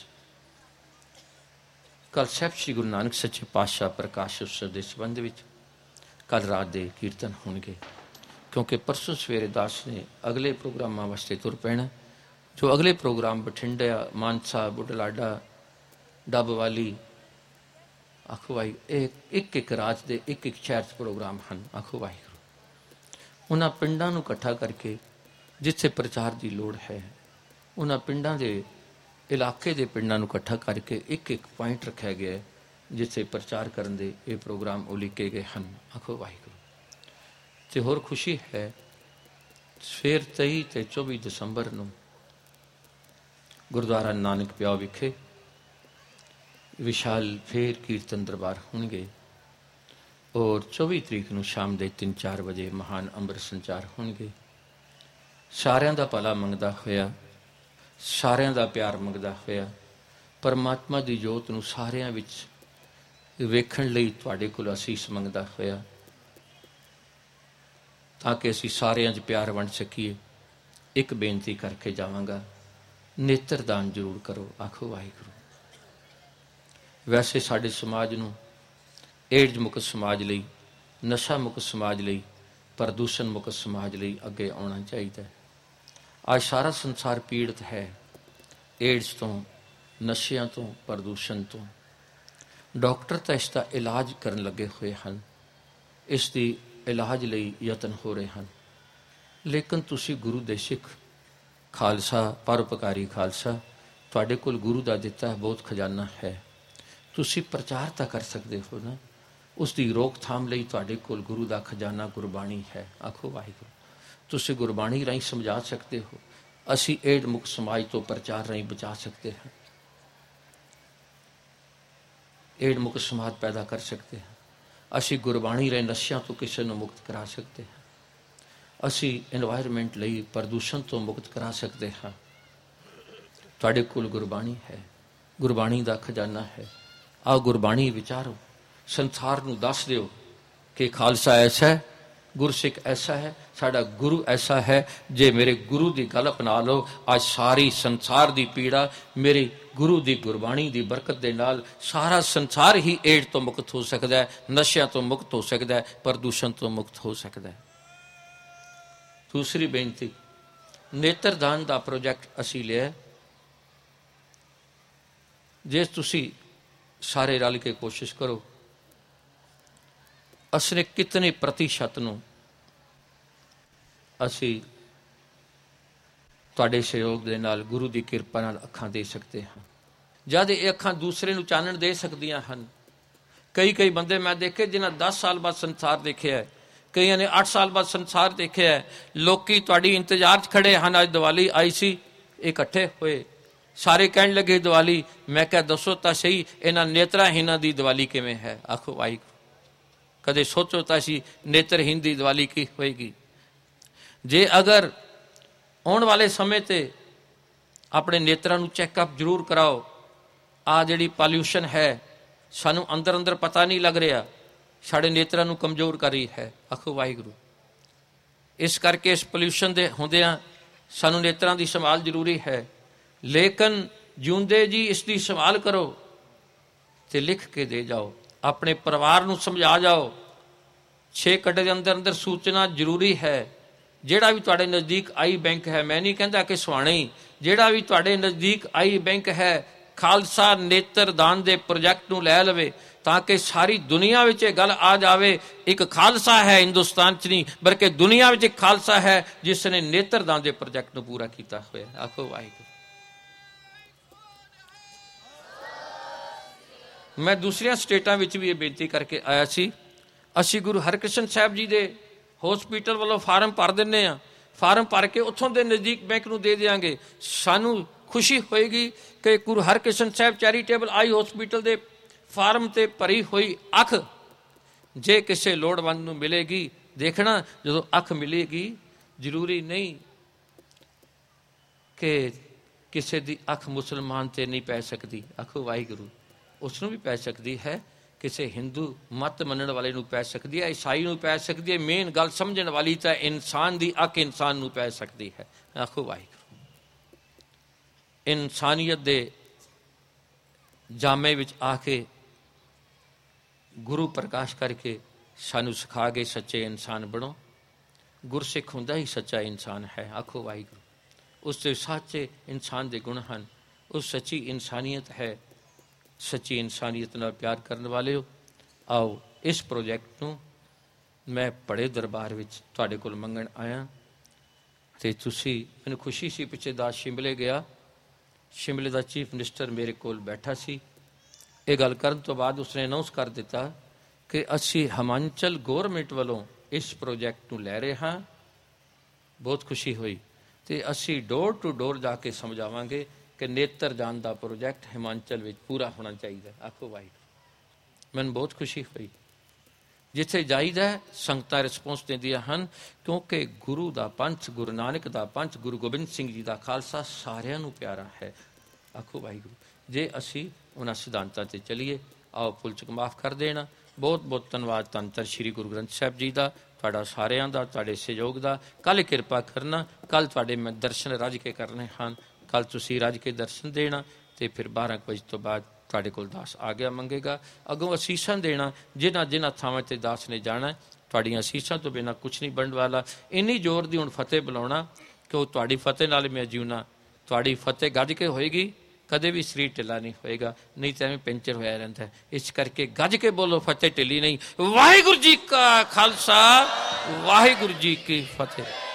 ਕੱਲ ਸਾਹਿਬ ਸ੍ਰੀ ਗੁਰੂ ਨਾਨਕ ਸੱਚੇ ਪਾਤਸ਼ਾਹ ਪ੍ਰਕਾਸ਼ ਉਤਸਵ ਦੇ ਸੰਬੰਧ ਵਿੱਚ ਕੱਲ ਰਾਤ ਦੇ ਕੀਰਤਨ ਹੋਣਗੇ। ਕਿਉਂਕਿ ਪਰਸੋਂ ਸਵੇਰੇ ਦਾਸ ਨੇ ਅਗਲੇ ਪ੍ਰੋਗਰਾਮਾਂ ਵਾਸਤੇ ਤੁਰ ਪੈਣਾ। ਜੋ ਅਗਲੇ ਪ੍ਰੋਗਰਾਮ ਬਠਿੰਡਾ, ਮਾਨਸਾ, ਬੁਢਲਾਡਾ, ਡੱਬਵਾਲੀ, ਆਖੋ ਵਾਹਿਗੁਰੂ, ਇਹ ਇੱਕ ਰਾਜ ਦੇ ਇੱਕ ਸ਼ਹਿਰ 'ਚ ਪ੍ਰੋਗਰਾਮ ਹਨ। ਆਖੋ ਵਾਹਿਗੁਰੂ। ਉਹਨਾਂ ਪਿੰਡਾਂ ਨੂੰ ਇਕੱਠਾ ਕਰਕੇ ਜਿੱਥੇ ਪ੍ਰਚਾਰ ਦੀ ਲੋੜ ਹੈ, ਉਹਨਾਂ ਪਿੰਡਾਂ ਦੇ ਇਲਾਕੇ ਦੇ ਪਿੰਡਾਂ ਨੂੰ ਇਕੱਠਾ ਕਰਕੇ ਇੱਕ ਪੁਆਇੰਟ ਰੱਖਿਆ ਗਿਆ ਜਿੱਥੇ ਪ੍ਰਚਾਰ ਕਰਨ ਦੇ ਇਹ ਪ੍ਰੋਗਰਾਮ ਉਲੀਕੇ ਗਏ ਹਨ। ਆਖੋ ਵਾਹਿਗੁਰੂ। ਤੇ ਹੋਰ ਖੁਸ਼ੀ ਹੈ, ਫਿਰ 23 ਤੇ 24 ਦਸੰਬਰ ਨੂੰ ਗੁਰਦੁਆਰਾ ਨਾਨਕ ਪਿਆਓ ਵਿਖੇ ਵਿਸ਼ਾਲ ਫੇਰ ਕੀਰਤਨ ਦਰਬਾਰ ਹੋਣਗੇ। ਔਰ 24 ਤਰੀਕ ਨੂੰ ਸ਼ਾਮ ਦੇ 3-4 ਵਜੇ ਮਹਾਨ ਅੰਮ੍ਰਿਤ ਸੰਚਾਰ ਹੋਣਗੇ। ਸਾਰਿਆਂ ਦਾ ਭਲਾ ਮੰਗਦਾ ਹੋਇਆ, ਸਾਰਿਆਂ ਦਾ ਪਿਆਰ ਮੰਗਦਾ ਹੋਇਆ, ਪਰਮਾਤਮਾ ਦੀ ਜੋਤ ਨੂੰ ਸਾਰਿਆਂ ਵਿੱਚ ਵੇਖਣ ਲਈ ਤੁਹਾਡੇ ਕੋਲ ਅਸੀਸ ਮੰਗਦਾ ਹੋਇਆ, ਤਾਂ ਕਿ ਅਸੀਂ ਸਾਰਿਆਂ 'ਚ ਪਿਆਰ ਵੰਡ ਸਕੀਏ, ਇੱਕ ਬੇਨਤੀ ਕਰਕੇ ਜਾਵਾਂਗਾ, ਨੇਤਰਦਾਨ ਜ਼ਰੂਰ ਕਰੋ। ਆਖੋ ਵਾਹਿਗੁਰੂ। ਵੈਸੇ ਸਾਡੇ ਸਮਾਜ ਨੂੰ ਏਡਜ਼ ਮੁਕਤ ਸਮਾਜ ਲਈ, ਨਸ਼ਾ ਮੁਕਤ ਸਮਾਜ ਲਈ, ਪ੍ਰਦੂਸ਼ਣ ਮੁਕਤ ਸਮਾਜ ਲਈ ਅੱਗੇ ਆਉਣਾ ਚਾਹੀਦਾ ਹੈ। ਅੱਜ ਸਾਰਾ ਸੰਸਾਰ ਪੀੜਤ ਹੈ ਏਡਜ਼ ਤੋਂ, ਨਸ਼ਿਆਂ ਤੋਂ, ਪ੍ਰਦੂਸ਼ਣ ਤੋਂ। ਡਾਕਟਰ ਤਾਂ ਇਸ ਦਾ ਇਲਾਜ ਕਰਨ ਲੱਗੇ ਹੋਏ ਹਨ, ਇਸ ਦੀ ਇਲਾਜ ਲਈ ਯਤਨ ਹੋ ਰਹੇ ਹਨ। ਲੇਕਿਨ ਤੁਸੀਂ ਗੁਰੂ ਦੇ ਸਿੱਖ, ਖਾਲਸਾ, ਪਰਉਪਕਾਰੀ ਖਾਲਸਾ, ਤੁਹਾਡੇ ਕੋਲ ਗੁਰੂ ਦਾ ਦਿੱਤਾ ਬਹੁਤ ਖਜ਼ਾਨਾ ਹੈ। ਤੁਸੀਂ ਪ੍ਰਚਾਰ ਤਾਂ ਕਰ ਸਕਦੇ ਹੋ ਨਾ, ਉਸ ਦੀ ਰੋਕਥਾਮ ਲਈ ਤੁਹਾਡੇ ਕੋਲ ਗੁਰੂ ਦਾ ਖਜ਼ਾਨਾ ਗੁਰਬਾਣੀ ਹੈ। ਆਖੋ ਵਾਹਿਗੁਰੂ। ਤੁਸੀਂ ਗੁਰਬਾਣੀ ਰਾਹੀਂ ਸਮਝਾ ਸਕਦੇ ਹੋ। ਅਸੀਂ ਏਡ ਮੁਕਤ ਸਮਾਜ ਤੋਂ ਪ੍ਰਚਾਰ ਰਾਹੀਂ ਬਚਾ ਸਕਦੇ ਹਾਂ, ਏਡ ਮੁਕਤ ਸਮਾਜ ਪੈਦਾ ਕਰ ਸਕਦੇ ਹਾਂ। ਅਸੀਂ ਗੁਰਬਾਣੀ ਰਾਹੀਂ ਨਸ਼ਿਆਂ ਤੋਂ ਕਿਸੇ ਨੂੰ ਮੁਕਤ ਕਰਾ ਸਕਦੇ ਹਾਂ। ਅਸੀਂ ਇਨਵਾਇਰਮੈਂਟ ਲਈ ਪ੍ਰਦੂਸ਼ਣ ਤੋਂ ਮੁਕਤ ਕਰਾ ਸਕਦੇ ਹਾਂ। ਤੁਹਾਡੇ ਕੋਲ ਗੁਰਬਾਣੀ ਹੈ, ਗੁਰਬਾਣੀ ਦਾ ਖਜ਼ਾਨਾ ਹੈ। ਆਓ ਗੁਰਬਾਣੀ ਵਿਚਾਰੋ, ਸੰਸਾਰ ਨੂੰ ਦੱਸ ਦਿਓ ਕਿ ਖਾਲਸਾ ਐਸਾ ਹੈ, ਗੁਰਸਿੱਖ ਐਸਾ ਹੈ, ਸਾਡਾ ਗੁਰੂ ਐਸਾ ਹੈ। ਜੇ ਮੇਰੇ ਗੁਰੂ ਦੀ ਗੱਲ ਅਪਣਾ ਲਓ, ਅੱਜ ਸਾਰੀ ਸੰਸਾਰ ਦੀ ਪੀੜਾ ਮੇਰੇ ਗੁਰੂ ਦੀ ਗੁਰਬਾਣੀ ਦੀ ਬਰਕਤ ਦੇ ਨਾਲ ਸਾਰਾ ਸੰਸਾਰ ਹੀ ਏਡ ਤੋਂ ਮੁਕਤ ਹੋ ਸਕਦਾ ਹੈ, ਨਸ਼ਿਆਂ ਤੋਂ ਮੁਕਤ ਹੋ ਸਕਦਾ ਹੈ, ਪ੍ਰਦੂਸ਼ਣ ਤੋਂ ਮੁਕਤ ਹੋ ਸਕਦਾ ਹੈ। ਦੂਸਰੀ ਬੇਨਤੀ, ਨੇਤਰਦਾਨ ਦਾ ਪ੍ਰੋਜੈਕਟ ਅਸੀਂ ਲਿਆ। ਜੇ ਤੁਸੀਂ ਸਾਰੇ ਰਲ ਕੇ ਕੋਸ਼ਿਸ਼ ਕਰੋ, ਅਸੀਂ ਕਿਤਨੇ ਪ੍ਰਤੀਸ਼ਤ ਨੂੰ ਅਸੀਂ ਤੁਹਾਡੇ ਸਹਿਯੋਗ ਦੇ ਨਾਲ, ਗੁਰੂ ਦੀ ਕਿਰਪਾ ਨਾਲ ਅੱਖਾਂ ਦੇ ਸਕਦੇ ਹਾਂ। ਜਦ ਇਹ ਅੱਖਾਂ ਦੂਸਰੇ ਨੂੰ ਚਾਨਣ ਦੇ ਸਕਦੀਆਂ ਹਨ। ਕਈ ਬੰਦੇ ਮੈਂ ਦੇਖੇ ਜਿਨ੍ਹਾਂ 10 ਸਾਲ ਬਾਅਦ ਸੰਸਾਰ ਦੇਖਿਆ ਹੈ, ਕਈਆਂ ਨੇ 8 ਸਾਲ ਬਾਅਦ ਸੰਸਾਰ ਦੇਖਿਆ ਹੈ। ਲੋਕੀ ਤੁਹਾਡੀ ਇੰਤਜ਼ਾਰ 'ਚ ਖੜੇ ਹਨ। ਅੱਜ ਦੀਵਾਲੀ ਆਈ ਸੀ, ਇਕੱਠੇ ਹੋਏ, ਸਾਰੇ ਕਹਿਣ ਲੱਗੇ ਦੀਵਾਲੀ। ਮੈਂ ਕਿਹਾ ਦੱਸੋ ਤਾਂ ਸਹੀ, ਇਹਨਾਂ ਨੇਤਰਹੀਣਾਂ ਦੀ ਦੀਵਾਲੀ ਕਿਵੇਂ ਹੈ? ਆਖੋ ਵਾਹਿਗੁਰੂ। ਕਦੇ ਸੋਚੋ ਤਾਂ ਸੀ ਨੇਤਰਹੀਣ ਦੀ ਦੀਵਾਲੀ ਕੀ ਹੋਏਗੀ? ਜੇ ਅਗਰ ਆਉਣ ਵਾਲੇ ਸਮੇਂ ਤੇ ਆਪਣੇ ਨੇਤਰਾਂ ਨੂੰ ਚੈੱਕਅਪ ਜ਼ਰੂਰ ਕਰਾਓ। ਆ ਜਿਹੜੀ ਪੋਲਿਊਸ਼ਨ ਹੈ, ਸਾਨੂੰ ਅੰਦਰ ਅੰਦਰ ਪਤਾ ਨਹੀਂ ਲੱਗ ਰਿਹਾ, ਸਾਡੇ ਨੇਤਰਾਂ ਨੂੰ ਕਮਜ਼ੋਰ ਕਰ ਰਹੀ ਹੈ। ਆਖੋ ਵਾਹਿਗੁਰੂ। ਇਸ ਕਰਕੇ ਇਸ ਪੋਲਿਊਸ਼ਨ ਦੇ ਹੁੰਦਿਆਂ ਸਾਨੂੰ ਨੇਤਰਾਂ ਦੀ ਸੰਭਾਲ ਜ਼ਰੂਰੀ ਹੈ, ਲੇਕਿਨ ਜਿਉਂਦੇ ਜੀ ਇਸ ਦੀ ਸੰਭਾਲ ਕਰੋ ਤੇ ਲਿਖ ਕੇ ਦੇ ਜਾਓ, ਆਪਣੇ ਪਰਿਵਾਰ ਨੂੰ ਸਮਝਾ ਜਾਓ। 6 ਘੰਟੇ ਦੇ ਅੰਦਰ ਅੰਦਰ ਸੂਚਨਾ ਜ਼ਰੂਰੀ ਹੈ। ਜਿਹੜਾ ਵੀ ਤੁਹਾਡੇ ਨਜ਼ਦੀਕ ਆਈ ਬੈਂਕ ਹੈ, ਮੈਂ ਨਹੀਂ ਕਹਿੰਦਾ ਕਿ ਸੁਹਾਣੇ ਹੀ, ਜਿਹੜਾ ਵੀ ਤੁਹਾਡੇ ਨਜ਼ਦੀਕ ਆਈ ਬੈਂਕ ਹੈ, ਖਾਲਸਾ ਨੇਤਰ ਦਾਨ ਦੇ ਪ੍ਰੋਜੈਕਟ ਨੂੰ ਲੈ ਲਵੇ, ਤਾਂ ਕਿ ਸਾਰੀ ਦੁਨੀਆ ਵਿੱਚ ਇਹ ਗੱਲ ਆ ਜਾਵੇ ਇੱਕ ਖਾਲਸਾ ਹੈ, ਹਿੰਦੁਸਤਾਨ 'ਚ ਨਹੀਂ ਬਲਕਿ ਦੁਨੀਆ ਵਿੱਚ ਇੱਕ ਖਾਲਸਾ ਹੈ ਜਿਸ ਨੇ ਨੇਤਰ ਦਾਨ ਦੇ ਪ੍ਰੋਜੈਕਟ ਨੂੰ ਪੂਰਾ ਕੀਤਾ ਹੋਇਆ। ਆਖੋ ਵਾਹਿਗੁਰੂ। ਮੈਂ ਦੂਸਰੀਆਂ ਸਟੇਟਾਂ ਵਿੱਚ ਵੀ ਇਹ ਬੇਨਤੀ ਕਰਕੇ ਆਇਆ ਸੀ, ਅਸੀਂ ਗੁਰੂ ਹਰਕ੍ਰਿਸ਼ਨ ਸਾਹਿਬ ਜੀ ਦੇ ਹੌਸਪੀਟਲ ਵੱਲੋਂ ਫਾਰਮ ਭਰ ਦਿੰਦੇ ਹਾਂ, ਫਾਰਮ ਭਰ ਕੇ ਉੱਥੋਂ ਦੇ ਨਜ਼ਦੀਕ ਬੈਂਕ ਨੂੰ ਦੇ ਦਿਆਂਗੇ। ਸਾਨੂੰ ਖੁਸ਼ੀ ਹੋਏਗੀ ਕਿ Guru Harkrishan Sahib charitable eye hospital ਦੇ ਫਾਰਮ 'ਤੇ ਭਰੀ ਹੋਈ ਅੱਖ ਜੇ ਕਿਸੇ ਲੋੜਵੰਦ ਨੂੰ ਮਿਲੇਗੀ, ਦੇਖਣਾ ਜਦੋਂ ਅੱਖ ਮਿਲੇਗੀ ਜ਼ਰੂਰੀ ਨਹੀਂ ਕਿ ਕਿਸੇ ਦੀ ਅੱਖ ਮੁਸਲਮਾਨ 'ਤੇ ਨਹੀਂ ਪੈ ਸਕਦੀ। ਆਖੋ ਵਾਹਿਗੁਰੂ। ਉਸ ਨੂੰ ਵੀ ਪੈ ਸਕਦੀ ਹੈ, ਕਿਸੇ ਹਿੰਦੂ ਮਤ ਮੰਨਣ ਵਾਲੇ ਨੂੰ ਪੈ ਸਕਦੀ ਹੈ, ਈਸਾਈ ਨੂੰ ਪੈ ਸਕਦੀ ਹੈ। ਮੇਨ ਗੱਲ ਸਮਝਣ ਵਾਲੀ ਤਾਂ ਇਨਸਾਨ ਦੀ ਅੱਖ ਇਨਸਾਨ ਨੂੰ ਪੈ ਸਕਦੀ ਹੈ। ਆਖੋ ਵਾਹਿਗੁਰੂ। ਇਨਸਾਨੀਅਤ ਦੇ ਜਾਮੇ ਵਿੱਚ ਆ ਕੇ ਗੁਰੂ ਪ੍ਰਕਾਸ਼ ਕਰਕੇ ਸਾਨੂੰ ਸਿਖਾ ਗਏ ਸੱਚੇ ਇਨਸਾਨ ਬਣੋ। ਗੁਰਸਿੱਖ ਹੁੰਦਾ ਹੀ ਸੱਚਾ ਇਨਸਾਨ ਹੈ। ਆਖੋ ਵਾਹਿਗੁਰੂ। ਉਸ ਦੇ ਸੱਚੇ ਇਨਸਾਨ ਦੇ ਗੁਣ ਹਨ, ਉਹ ਸੱਚੀ ਇਨਸਾਨੀਅਤ ਹੈ। ਸੱਚੀ ਇਨਸਾਨੀਅਤ ਨਾਲ ਪਿਆਰ ਕਰਨ ਵਾਲਿਓ, ਆਓ ਇਸ ਪ੍ਰੋਜੈਕਟ ਨੂੰ ਮੈਂ ਬੜੇ ਦਰਬਾਰ ਵਿੱਚ ਤੁਹਾਡੇ ਕੋਲ ਮੰਗਣ ਆਇਆ ਅਤੇ ਤੁਸੀਂ, ਮੈਨੂੰ ਖੁਸ਼ੀ ਸੀ ਪਿੱਛੇ ਦਾਸ ਸ਼ਿਮਲੇ ਗਿਆ, ਸ਼ਿਮਲੇ ਦਾ ਚੀਫ ਮਿਨਿਸਟਰ ਮੇਰੇ ਕੋਲ ਬੈਠਾ ਸੀ। ਇਹ ਗੱਲ ਕਰਨ ਤੋਂ ਬਾਅਦ ਉਸਨੇ ਅਨਾਊਂਸ ਕਰ ਦਿੱਤਾ ਕਿ ਅਸੀਂ ਹਿਮਾਚਲ ਗੌਰਮੈਂਟ ਵੱਲੋਂ ਇਸ ਪ੍ਰੋਜੈਕਟ ਨੂੰ ਲੈ ਰਹੇ ਹਾਂ। ਬਹੁਤ ਖੁਸ਼ੀ ਹੋਈ ਅਤੇ ਅਸੀਂ ਡੋਰ ਟੂ ਡੋਰ ਜਾ ਕੇ ਸਮਝਾਵਾਂਗੇ ਕਿ ਨੇਤਰ ਦਾਨ ਦਾ ਪ੍ਰੋਜੈਕਟ ਹਿਮਾਚਲ ਵਿੱਚ ਪੂਰਾ ਹੋਣਾ ਚਾਹੀਦਾ। ਆਖੋ ਵਾਹਿਗੁਰੂ। ਮੈਨੂੰ ਬਹੁਤ ਖੁਸ਼ੀ ਹੋਈ। ਜਿੱਥੇ ਜਾਈਦਾ ਸੰਗਤਾਂ ਰਿਸਪੌਂਸ ਦਿੰਦੀਆਂ ਹਨ, ਕਿਉਂਕਿ ਗੁਰੂ ਦਾ ਪੰਥ, ਗੁਰੂ ਨਾਨਕ ਦਾ ਪੰਥ, ਗੁਰੂ ਗੋਬਿੰਦ ਸਿੰਘ ਜੀ ਦਾ ਖਾਲਸਾ ਸਾਰਿਆਂ ਨੂੰ ਪਿਆਰਾ ਹੈ। ਆਖੋ ਵਾਹਿਗੁਰੂ। ਜੇ ਅਸੀਂ ਉਹਨਾਂ ਸਿਧਾਂਤਾਂ 'ਤੇ ਚੱਲੀਏ, ਆਓ ਭੁੱਲ ਚੁੱਕ ਮਾਫ਼ ਕਰ ਦੇਣਾ। ਬਹੁਤ ਬਹੁਤ ਧੰਨਵਾਦ ਧੰਨ ਧੰਨ ਸ਼੍ਰੀ ਗੁਰੂ ਗ੍ਰੰਥ ਸਾਹਿਬ ਜੀ ਦਾ, ਤੁਹਾਡਾ ਸਾਰਿਆਂ ਦਾ, ਤੁਹਾਡੇ ਸਹਿਯੋਗ ਦਾ। ਕੱਲ੍ਹ ਕਿਰਪਾ ਕਰਨਾ, ਕੱਲ੍ਹ ਤੁਹਾਡੇ ਮੈਂ ਦਰਸ਼ਨ ਰੱਜ ਕੇ ਕਰਨੇ ਹਨ। ਕੱਲ੍ਹ ਤੁਸੀਂ ਰੱਜ ਕੇ ਦਰਸ਼ਨ ਦੇਣਾ ਅਤੇ ਫਿਰ 12 ਵਜੇ ਤੋਂ ਬਾਅਦ ਤੁਹਾਡੇ ਕੋਲ ਦਾਸ ਆ ਗਿਆ ਮੰਗੇਗਾ। ਅੱਗੋਂ ਅਸੀਸਾਂ ਦੇਣਾ, ਜਿਨ੍ਹਾਂ ਥਾਵਾਂ 'ਤੇ ਦਾਸ ਨੇ ਜਾਣਾ, ਤੁਹਾਡੀਆਂ ਅਸੀਸਾਂ ਤੋਂ ਬਿਨਾਂ ਕੁਛ ਨਹੀਂ ਬਣਨ ਵਾਲਾ। ਇੰਨੀ ਜ਼ੋਰ ਦੀ ਹੁਣ ਫਤਿਹ ਬੁਲਾਉਣਾ ਕਿ ਉਹ ਤੁਹਾਡੀ ਫਤਿਹ ਨਾਲ ਮੈਂ ਜਿਉਣਾ। ਤੁਹਾਡੀ ਫਤਿਹ ਗੱਜ ਕੇ ਹੋਏਗੀ, ਕਦੇ ਵੀ ਸਰੀਰ ਢਿੱਲਾ ਨਹੀਂ ਹੋਏਗਾ, ਨਹੀਂ ਤਾਂ ਐਵੇਂ ਪੈਂਚਰ ਹੋਇਆ ਰਹਿੰਦਾ। ਇਸ ਕਰਕੇ ਗੱਜ ਕੇ ਬੋਲੋ, ਫਤਿਹ ਢਿੱਲੀ ਨਹੀਂ। ਵਾਹਿਗੁਰੂ ਜੀ ਕਾ ਖਾਲਸਾ, ਵਾਹਿਗੁਰੂ ਜੀ ਕੀ ਫਤਿਹ।